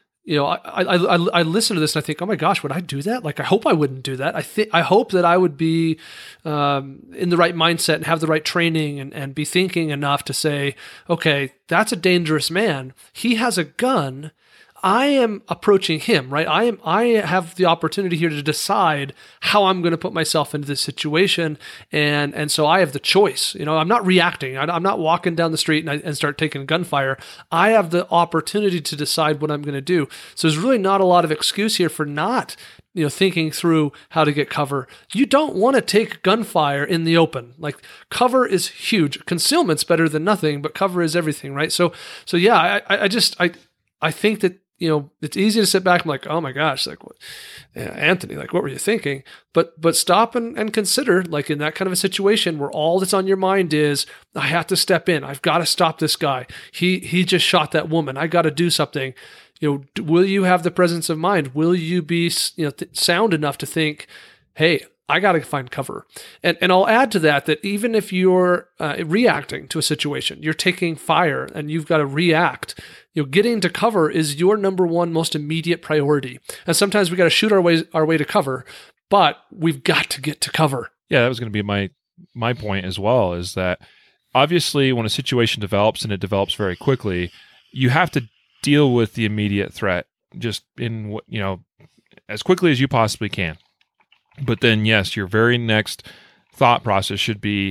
I listen to this and I think, oh my gosh, would I do that? Like, I hope I wouldn't do that. I hope that I would be in the right mindset and have the right training and be thinking enough to say, okay, that's a dangerous man. He has a gun. I am approaching him, right? I have the opportunity here to decide how I'm going to put myself into this situation, and so I have the choice. I'm not reacting. I'm not walking down the street and start taking gunfire. I have the opportunity to decide what I'm going to do. So there's really not a lot of excuse here for not thinking through how to get cover. You don't want to take gunfire in the open. Like, cover is huge. Concealment's better than nothing, but cover is everything, right? So yeah, I think that it's easy to sit back and like, oh my gosh, like, what, Anthony, like, what were you thinking? But stop and consider, like, in that kind of a situation where all that's on your mind is, I have to step in. I've got to stop this guy. He just shot that woman. I got to do something. Will you have the presence of mind? Will you be sound enough to think, hey, I got to find cover. And I'll add to that even if you're reacting to a situation, you're taking fire and you've got to react, getting to cover is your number one most immediate priority. And sometimes we got to shoot our way to cover, but we've got to get to cover. Yeah, that was going to be my point as well, is that obviously when a situation develops and it develops very quickly, you have to deal with the immediate threat just in as quickly as you possibly can. But then, yes, your very next thought process should be,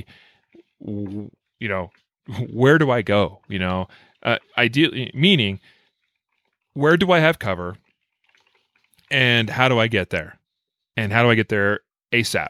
where do I go? Ideally, meaning, where do I have cover, and how do I get there? And how do I get there ASAP?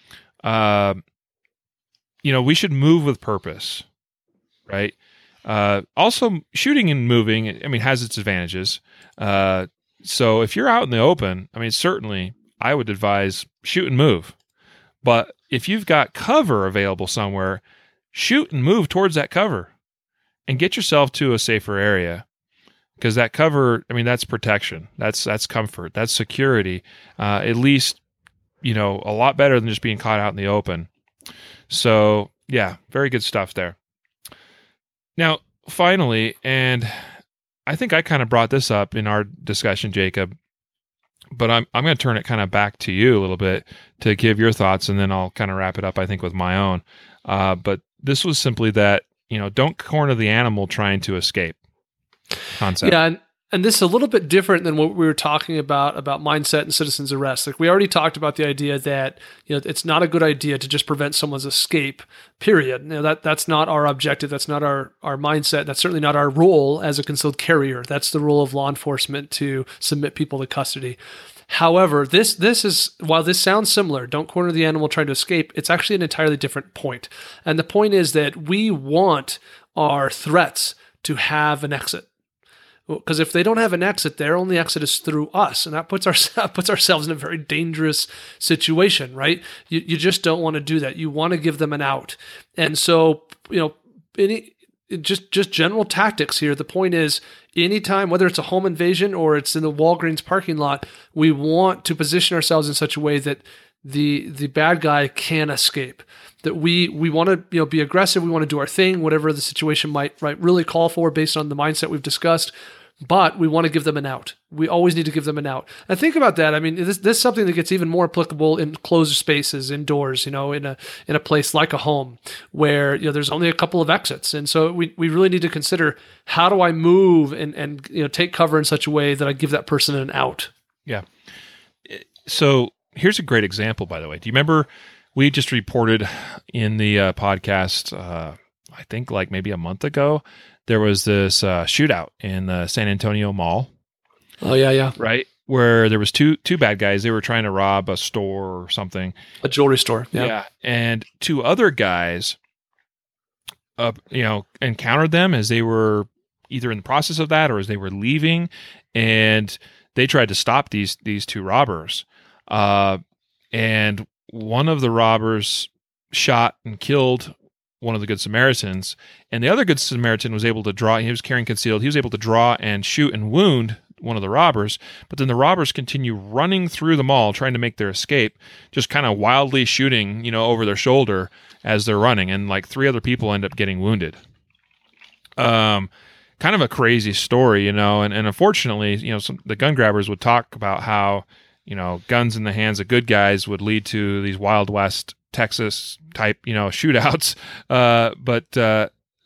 We should move with purpose, right? Also, shooting and moving, has its advantages. So if you're out in the open, certainly I would advise shoot and move. But if you've got cover available somewhere, shoot and move towards that cover and get yourself to a safer area. Because that cover, that's protection. That's comfort. That's security. At least, a lot better than just being caught out in the open. So, yeah, very good stuff there. Now, finally, and I think I kind of brought this up in our discussion, Jacob, but I'm going to turn it kind of back to you a little bit to give your thoughts, and then I'll kind of wrap it up, I think, with my own. But this was simply that, don't corner the animal trying to escape concept. Yeah, and this is a little bit different than what we were talking about mindset and citizen's arrest. Like, we already talked about the idea that it's not a good idea to just prevent someone's escape, period. That's not our objective. That's not our mindset. That's certainly not our role as a concealed carrier. That's the role of law enforcement, to submit people to custody. However, this is, while this sounds similar, don't corner the animal trying to escape, it's actually an entirely different point. And the point is that we want our threats to have an exit. Because if they don't have an exit, their only exit is through us, and that puts ourselves in a very dangerous situation, right? You just don't want to do that. You want to give them an out, and so just general tactics here. The point is, anytime, whether it's a home invasion or it's in the Walgreens parking lot, we want to position ourselves in such a way that the bad guy can escape. That we want to be aggressive. We want to do our thing, whatever the situation might really call for, based on the mindset we've discussed. but we want to give them an out. We always need to give them an out. And think about that. I mean, this is something that gets even more applicable in closed spaces, indoors, in a place like a home where, there's only a couple of exits. And so we really need to consider, how do I move and take cover in such a way that I give that person an out? Yeah. So here's a great example, by the way. Do you remember we just reported in the podcast, I think like maybe a month ago, there was this shootout in the San Antonio Mall. Oh, yeah. Right? Where there was two bad guys. They were trying to rob a store or something. A jewelry store. Yeah. And two other guys, encountered them as they were either in the process of that or as they were leaving. And they tried to stop these two robbers. And one of the robbers shot and killed one of the Good Samaritans, and the other Good Samaritan was able to draw. He was carrying concealed. He was able to draw and shoot and wound one of the robbers, but then the robbers continue running through the mall trying to make their escape, just kind of wildly shooting, over their shoulder as they're running, and like 3 other people end up getting wounded. Kind of a crazy story, and unfortunately, the gun grabbers would talk about how, guns in the hands of good guys would lead to these Wild West Texas type, shootouts. But the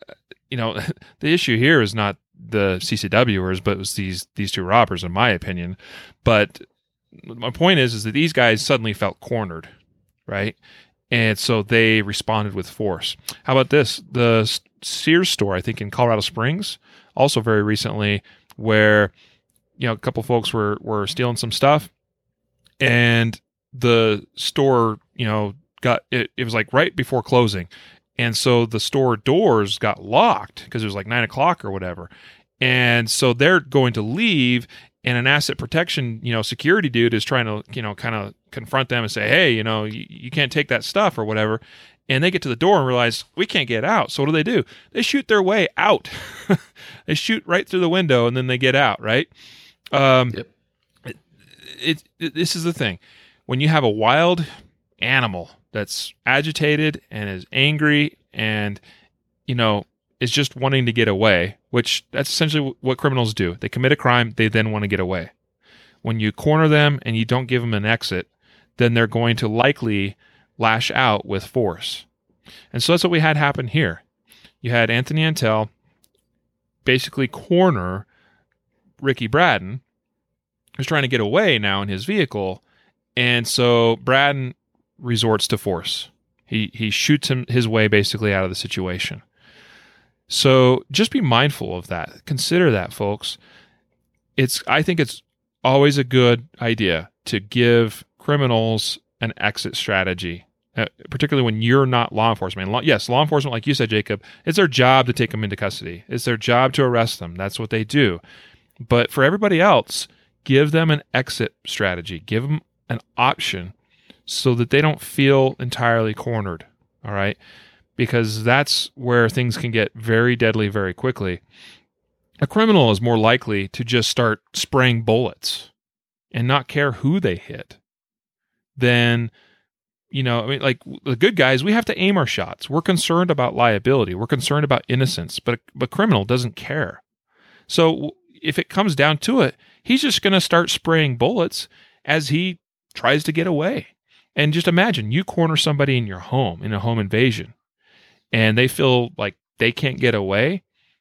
issue here is not the CCWers, but it was these two robbers, in my opinion. But my point is that these guys suddenly felt cornered, right? And so they responded with force. How about this? The Sears store, I think in Colorado Springs, also very recently, where, a couple folks were stealing some stuff, and the store, it was like right before closing. And so the store doors got locked because it was like 9 o'clock or whatever. And so they're going to leave, and an asset protection, security dude is trying to, kind of confront them and say, hey, you can't take that stuff or whatever. And they get to the door and realize we can't get out. So what do? They shoot their way out. They shoot right through the window and then they get out, right? Yep. This is the thing. When you have a wild animal that's agitated and is angry and, is just wanting to get away, which that's essentially what criminals do. They commit a crime, they then want to get away. When you corner them and you don't give them an exit, then they're going to likely lash out with force. And so that's what we had happen here. You had Anthony Antel basically corner Ricky Braden, who's trying to get away now in his vehicle. And so Braden resorts to force. He shoots his way basically out of the situation. So just be mindful of that. Consider that, folks. I think it's always a good idea to give criminals an exit strategy, particularly when you're not law enforcement. Yes, law enforcement, like you said, Jacob, it's their job to take them into custody. It's their job to arrest them. That's what they do. But for everybody else, give them an exit strategy. Give them an option so that they don't feel entirely cornered, all right? Because that's where things can get very deadly very quickly. A criminal is more likely to just start spraying bullets and not care who they hit than, like the good guys, we have to aim our shots. We're concerned about liability. We're concerned about innocence, but criminal doesn't care. So if it comes down to it, he's just going to start spraying bullets as he tries to get away. And just imagine you corner somebody in your home, in a home invasion, and they feel like they can't get away.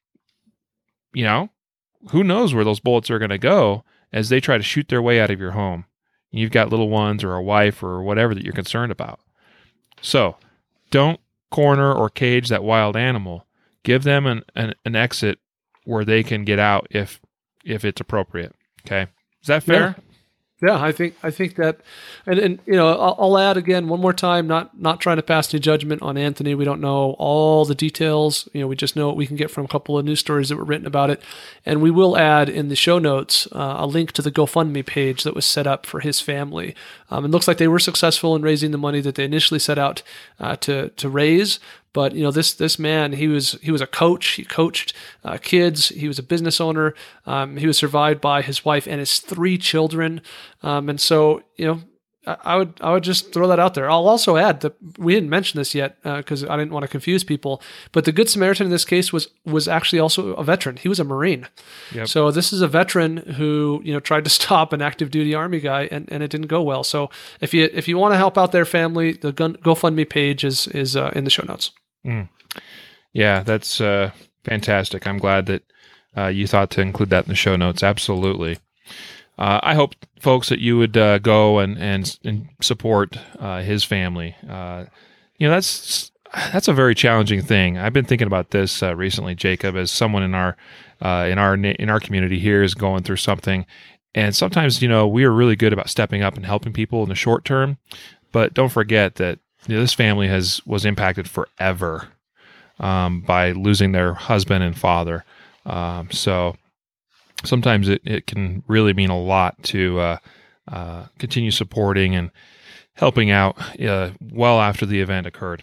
Who knows where those bullets are going to go as they try to shoot their way out of your home. You've got little ones or a wife or whatever that you're concerned about. So don't corner or cage that wild animal. Give them an exit where they can get out if it's appropriate. Okay. Is that fair? Yeah, I think that, and I'll add again one more time, not trying to pass any judgment on Anthony. We don't know all the details. We just know what we can get from a couple of news stories that were written about it, and we will add in the show notes a link to the GoFundMe page that was set up for his family. It looks like they were successful in raising the money that they initially set out to raise. But this man, he was a coach. He coached kids. He was a business owner. He was survived by his wife and his 3 children. And so I would just throw that out there. I'll also add that we didn't mention this yet because I didn't want to confuse people. But the Good Samaritan in this case was actually also a veteran. He was a Marine. Yep. So this is a veteran who tried to stop an active duty Army guy, and it didn't go well. So if you want to help out their family, the GoFundMe page is in the show notes. Yeah, that's fantastic. I'm glad that you thought to include that in the show notes. Absolutely. I hope, folks, that you would go and support his family. That's a very challenging thing. I've been thinking about this recently, Jacob, as someone in our community here is going through something, and sometimes we are really good about stepping up and helping people in the short term, but don't forget that this family was impacted forever by losing their husband and father. So sometimes it can really mean a lot to continue supporting and helping out well after the event occurred.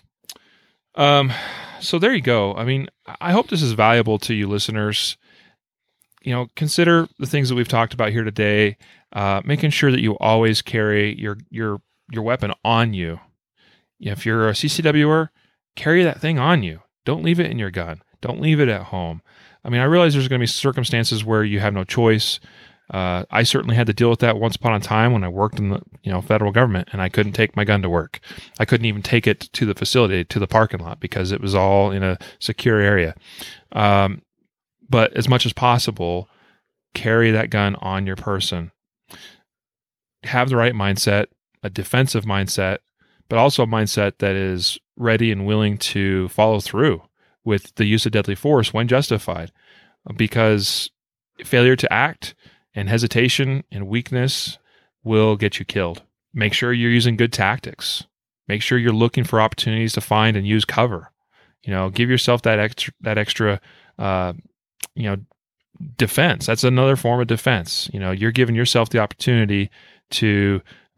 So there you go. I mean, I hope this is valuable to you listeners. Consider the things that we've talked about here today, making sure that you always carry your weapon on you. If you're a CCWer, carry that thing on you. Don't leave it in your gun. Don't leave it at home. I mean, I realize there's going to be circumstances where you have no choice. I certainly had to deal with that once upon a time when I worked in the federal government, and I couldn't take my gun to work. I couldn't even take it to the facility, to the parking lot, because it was all in a secure area. But as much as possible, carry that gun on your person. Have the right mindset, a defensive mindset, but also a mindset that is ready and willing to follow through with the use of deadly force when justified, because failure to act and hesitation and weakness will get you killed. Make sure you're using good tactics. Make sure you're looking for opportunities to find and use cover. Give yourself that extra defense. That's another form of defense. You're giving yourself the opportunity to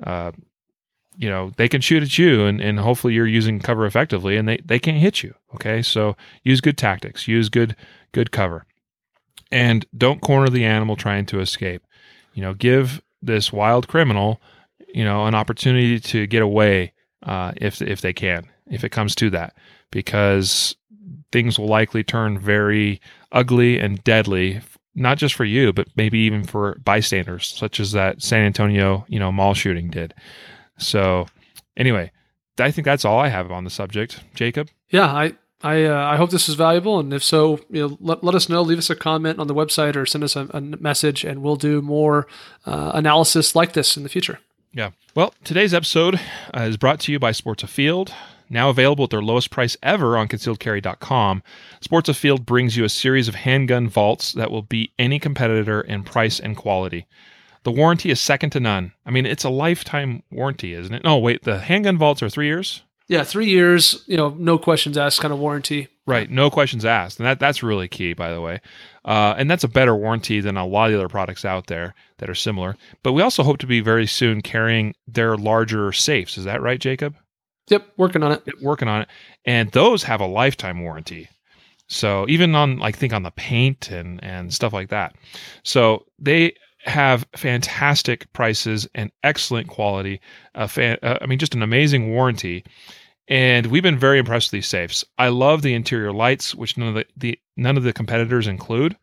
they can shoot at you, and hopefully you're using cover effectively, and they can't hit you. Okay. So use good tactics, use good cover, and don't corner the animal trying to escape. Give this wild criminal, an opportunity to get away, if they can, if it comes to that, because things will likely turn very ugly and deadly, not just for you, but maybe even for bystanders, such as that San Antonio, mall shooting did. So anyway, I think that's all I have on the subject. Jacob? Yeah, I hope this is valuable, and if so, let us know. Leave us a comment on the website or send us a message, and we'll do more analysis like this in the future. Yeah. Well, today's episode is brought to you by Sports Afield. Now available at their lowest price ever on concealedcarry.com, Sports Afield brings you a series of handgun vaults that will beat any competitor in price and quality. The warranty is second to none. I mean, it's a lifetime warranty, isn't it? No, wait, the handgun vaults are 3 years? Yeah, 3 years, no questions asked kind of warranty. Right, no questions asked. And that's really key, by the way. And that's a better warranty than a lot of the other products out there that are similar. But we also hope to be very soon carrying their larger safes. Is that right, Jacob? Yep, working on it. Yep, working on it. And those have a lifetime warranty. So even on, I think, on the paint and stuff like that. So they have fantastic prices and excellent quality. Just an amazing warranty. And we've been very impressed with these safes. I love the interior lights, which none of the competitors include.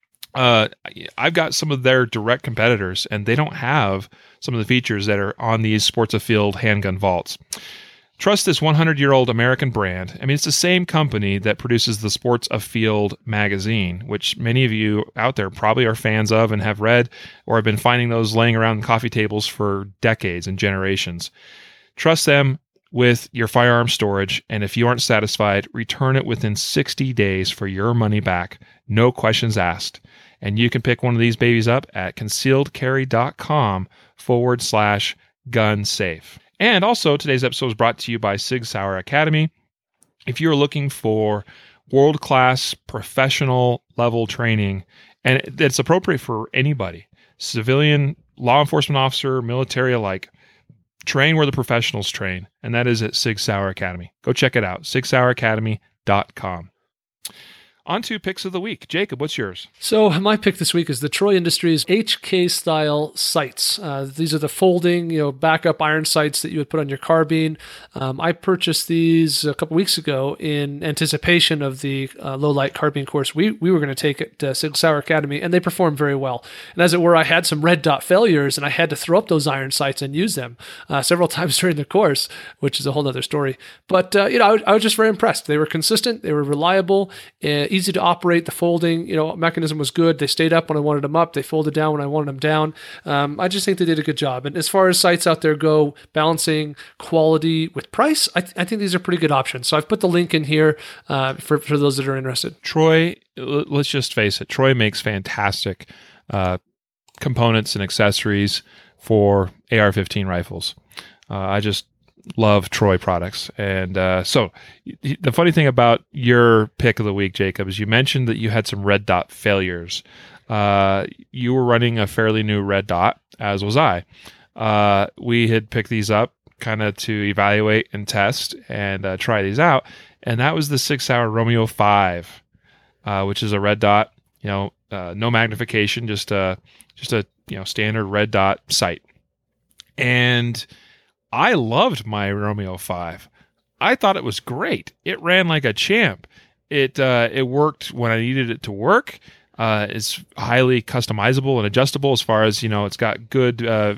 I've got some of their direct competitors, and they don't have some of the features that are on these Sports Afield handgun vaults. Trust this 100-year-old American brand. I mean, it's the same company that produces the Sports Afield magazine, which many of you out there probably are fans of and have read, or have been finding those laying around coffee tables for decades and generations. Trust them with your firearm storage, and if you aren't satisfied, return it within 60 days for your money back. No questions asked. And you can pick one of these babies up at concealedcarry.com/gun safe. And also, today's episode is brought to you by Sig Sauer Academy. If you're looking for world-class professional level training, and it's appropriate for anybody, civilian, law enforcement officer, military alike, train where the professionals train, and that is at Sig Sauer Academy. Go check it out, sigsaueracademy.com. on to picks of the week. Jacob, what's yours? So my pick this week is the Troy Industries HK style sights. These are the folding, backup iron sights that you would put on your carbine. I purchased these a couple weeks ago in anticipation of the low light carbine course we were going to take at Sig Sauer Academy, and they performed very well. And as it were, I had some red dot failures, and I had to throw up those iron sights and use them several times during the course, which is a whole other story. But I was just very impressed. They were consistent, they were reliable, easy to operate. The folding, mechanism was good. They stayed up when I wanted them up. They folded down when I wanted them down. I just think they did a good job. And as far as sights out there go, balancing quality with price, I think these are pretty good options. So I've put the link in here for those that are interested. Troy, let's just face it, Troy makes fantastic components and accessories for AR-15 rifles. I just love Troy products. And so the funny thing about your pick of the week, Jacob, is you mentioned that you had some red dot failures. You were running a fairly new red dot, as was I. We had picked these up kind of to evaluate and test and try these out. And that was the Sig Sauer Romeo 5, which is a red dot, no magnification, just a standard red dot sight. And I loved my Romeo 5. I thought it was great. It ran like a champ. It worked when I needed it to work. It's highly customizable and adjustable as far as, it's got good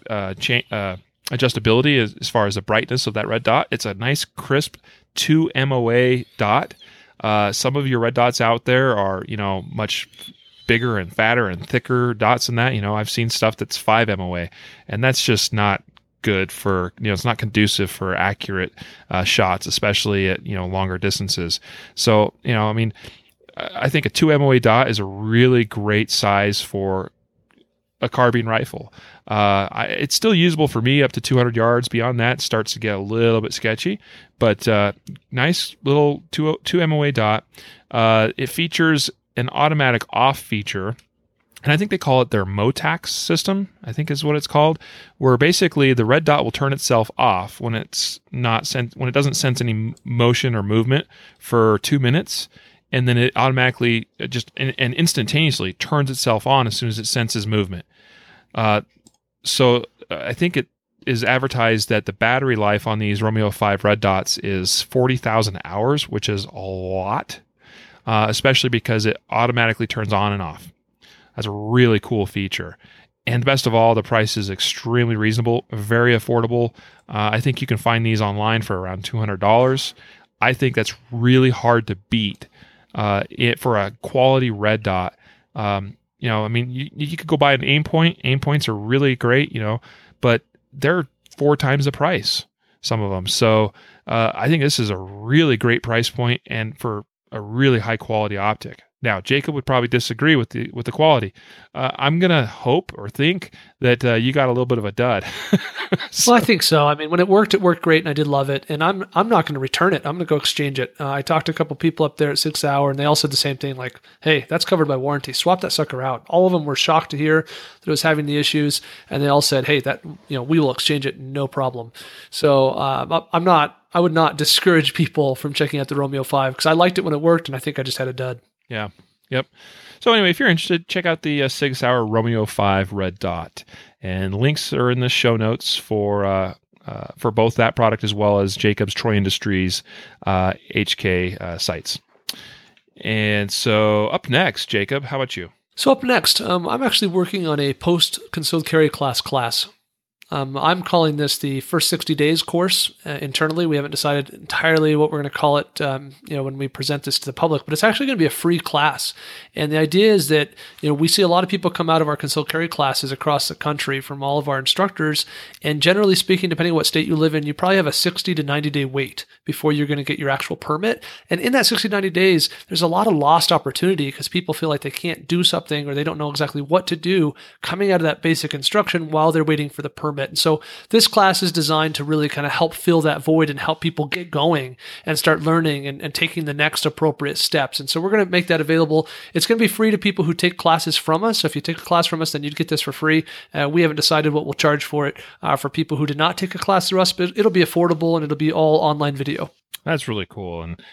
adjustability as far as the brightness of that red dot. It's a nice, crisp 2 MOA dot. Some of your red dots out there are, much bigger and fatter and thicker dots than that. I've seen stuff that's 5 MOA, and that's just not good for, it's not conducive for accurate shots, especially at, longer distances. So, I think a 2 MOA dot is a really great size for a carbine rifle. It's still usable for me up to 200 yards. Beyond that, it starts to get a little bit sketchy, but nice little 2 MOA dot. It features an automatic off feature, and I think they call it their MOTAX system, I think is what it's called, where basically the red dot will turn itself off when when it doesn't sense any motion or movement for 2 minutes, and then it automatically and instantaneously turns itself on as soon as it senses movement. So I think it is advertised that the battery life on these Romeo 5 red dots is 40,000 hours, which is a lot, especially because it automatically turns on and off. That's a really cool feature. And best of all, the price is extremely reasonable, very affordable. I think you can find these online for around $200. I think that's really hard to beat for a quality red dot. You could go buy an aim point. Aim points are really great, but they're 4 times the price, some of them. So I think this is a really great price point and for a really high quality optic. Now, Jacob would probably disagree with the quality. I'm going to hope or think that you got a little bit of a dud. Well, I think so. When it worked great, and I did love it. And I'm not going to return it. I'm going to go exchange it. I talked to a couple people up there at Sig Sauer, and they all said the same thing, like, hey, that's covered by warranty. Swap that sucker out. All of them were shocked to hear that it was having the issues, and they all said, hey, that we will exchange it, no problem. So I would not discourage people from checking out the Romeo 5 because I liked it when it worked, and I think I just had a dud. Yeah. Yep. So anyway, if you're interested, check out the Sig Sauer Romeo 5 red dot, and links are in the show notes for both that product as well as Jacob's Troy Industries HK sights. And so up next, Jacob, how about you? So up next, I'm actually working on a post-concealed carry class. I'm calling this the first 60 days course internally. We haven't decided entirely what we're going to call it, when we present this to the public, but it's actually going to be a free class. And the idea is that, we see a lot of people come out of our concealed carry classes across the country from all of our instructors. And generally speaking, depending on what state you live in, you probably have a 60 to 90 day wait before you're going to get your actual permit. And in that 60 to 90 days, there's a lot of lost opportunity because people feel like they can't do something or they don't know exactly what to do coming out of that basic instruction while they're waiting for the permit. And so this class is designed to really kind of help fill that void and help people get going and start learning and taking the next appropriate steps. And so we're going to make that available. It's going to be free to people who take classes from us. So if you take a class from us, then you'd get this for free. We haven't decided what we'll charge for it for people who did not take a class through us, but it'll be affordable and it'll be all online video. That's really cool. And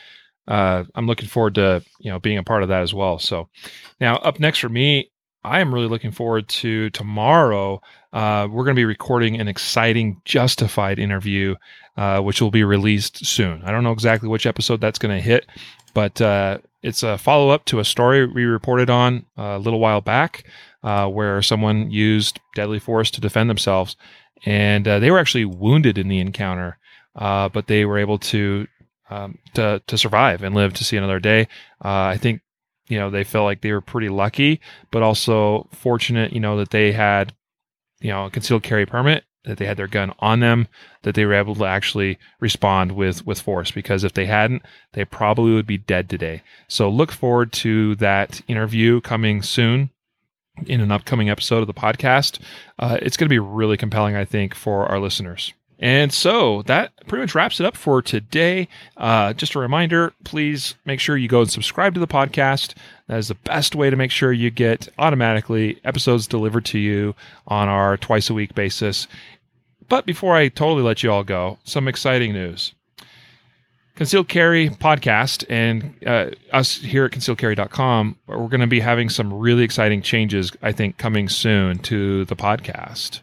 I'm looking forward to being a part of that as well. So now up next for me, I am really looking forward to tomorrow. We're going to be recording an exciting Justified interview, which will be released soon. I don't know exactly which episode that's going to hit, but it's a follow-up to a story we reported on a little while back, where someone used deadly force to defend themselves, and they were actually wounded in the encounter, but they were able to survive and live to see another day. I think they felt like they were pretty lucky, but also fortunate, that they had, a concealed carry permit, that they had their gun on them, that they were able to actually respond with force, because if they hadn't, they probably would be dead today. So look forward to that interview coming soon in an upcoming episode of the podcast. It's going to be really compelling, I think, for our listeners. And so that pretty much wraps it up for today. Just a reminder, please make sure you go and subscribe to the podcast. That is the best way to make sure you get automatically episodes delivered to you on our twice-a-week basis. But before I totally let you all go, some exciting news. Concealed Carry Podcast and us here at concealedcarry.com, we're going to be having some really exciting changes, I think, coming soon to the podcast.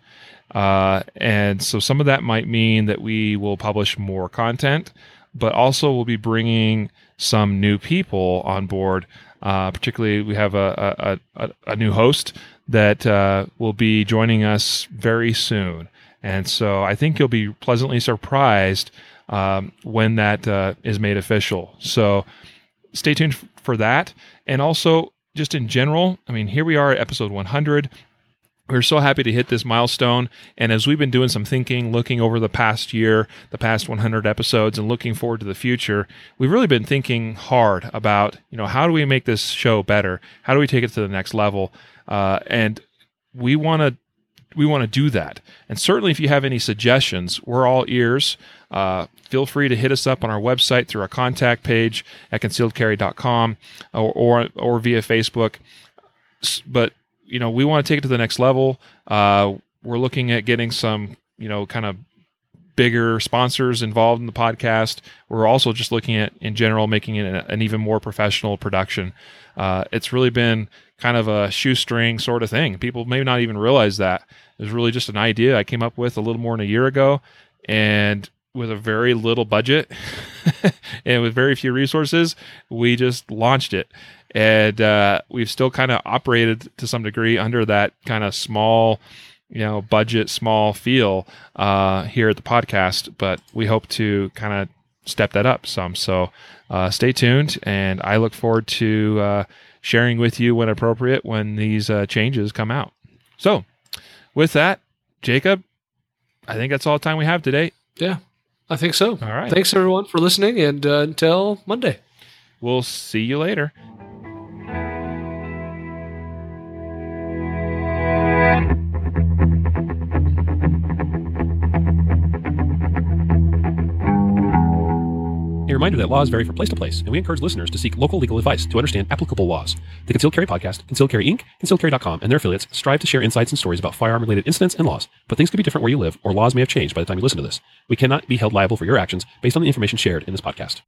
And so some of that might mean that we will publish more content, but also we'll be bringing some new people on board. Particularly, we have a new host that will be joining us very soon. And so I think you'll be pleasantly surprised when that is made official. So stay tuned for that. And also, just in general, here we are at episode 100. We're so happy to hit this milestone. And as we've been doing some thinking, looking over the past year, the past 100 episodes, and looking forward to the future, we've really been thinking hard about, how do we make this show better? How do we take it to the next level? And we want to do that. And certainly if you have any suggestions, we're all ears. Feel free to hit us up on our website through our contact page at concealedcarry.com or via Facebook. But we want to take it to the next level. We're looking at getting some, kind of bigger sponsors involved in the podcast. We're also just looking at, in general, making it an even more professional production. It's really been kind of a shoestring sort of thing. People may not even realize that. It was really just an idea I came up with a little more than a year ago, and with a very little budget and with very few resources, we just launched it. And we've still kind of operated to some degree under that kind of small, budget, small feel here at the podcast. But we hope to kind of step that up some. So stay tuned, and I look forward to sharing with you when appropriate when these changes come out. So with that, Jacob, I think that's all the time we have today. Yeah, I think so. All right. Thanks, everyone, for listening, and until Monday. We'll see you later. A reminder that laws vary from place to place, and we encourage listeners to seek local legal advice to understand applicable laws. The Concealed Carry Podcast, Concealed Carry Inc., ConcealedCarry.com, and their affiliates strive to share insights and stories about firearm-related incidents and laws, but things could be different where you live, or laws may have changed by the time you listen to this. We cannot be held liable for your actions based on the information shared in this podcast.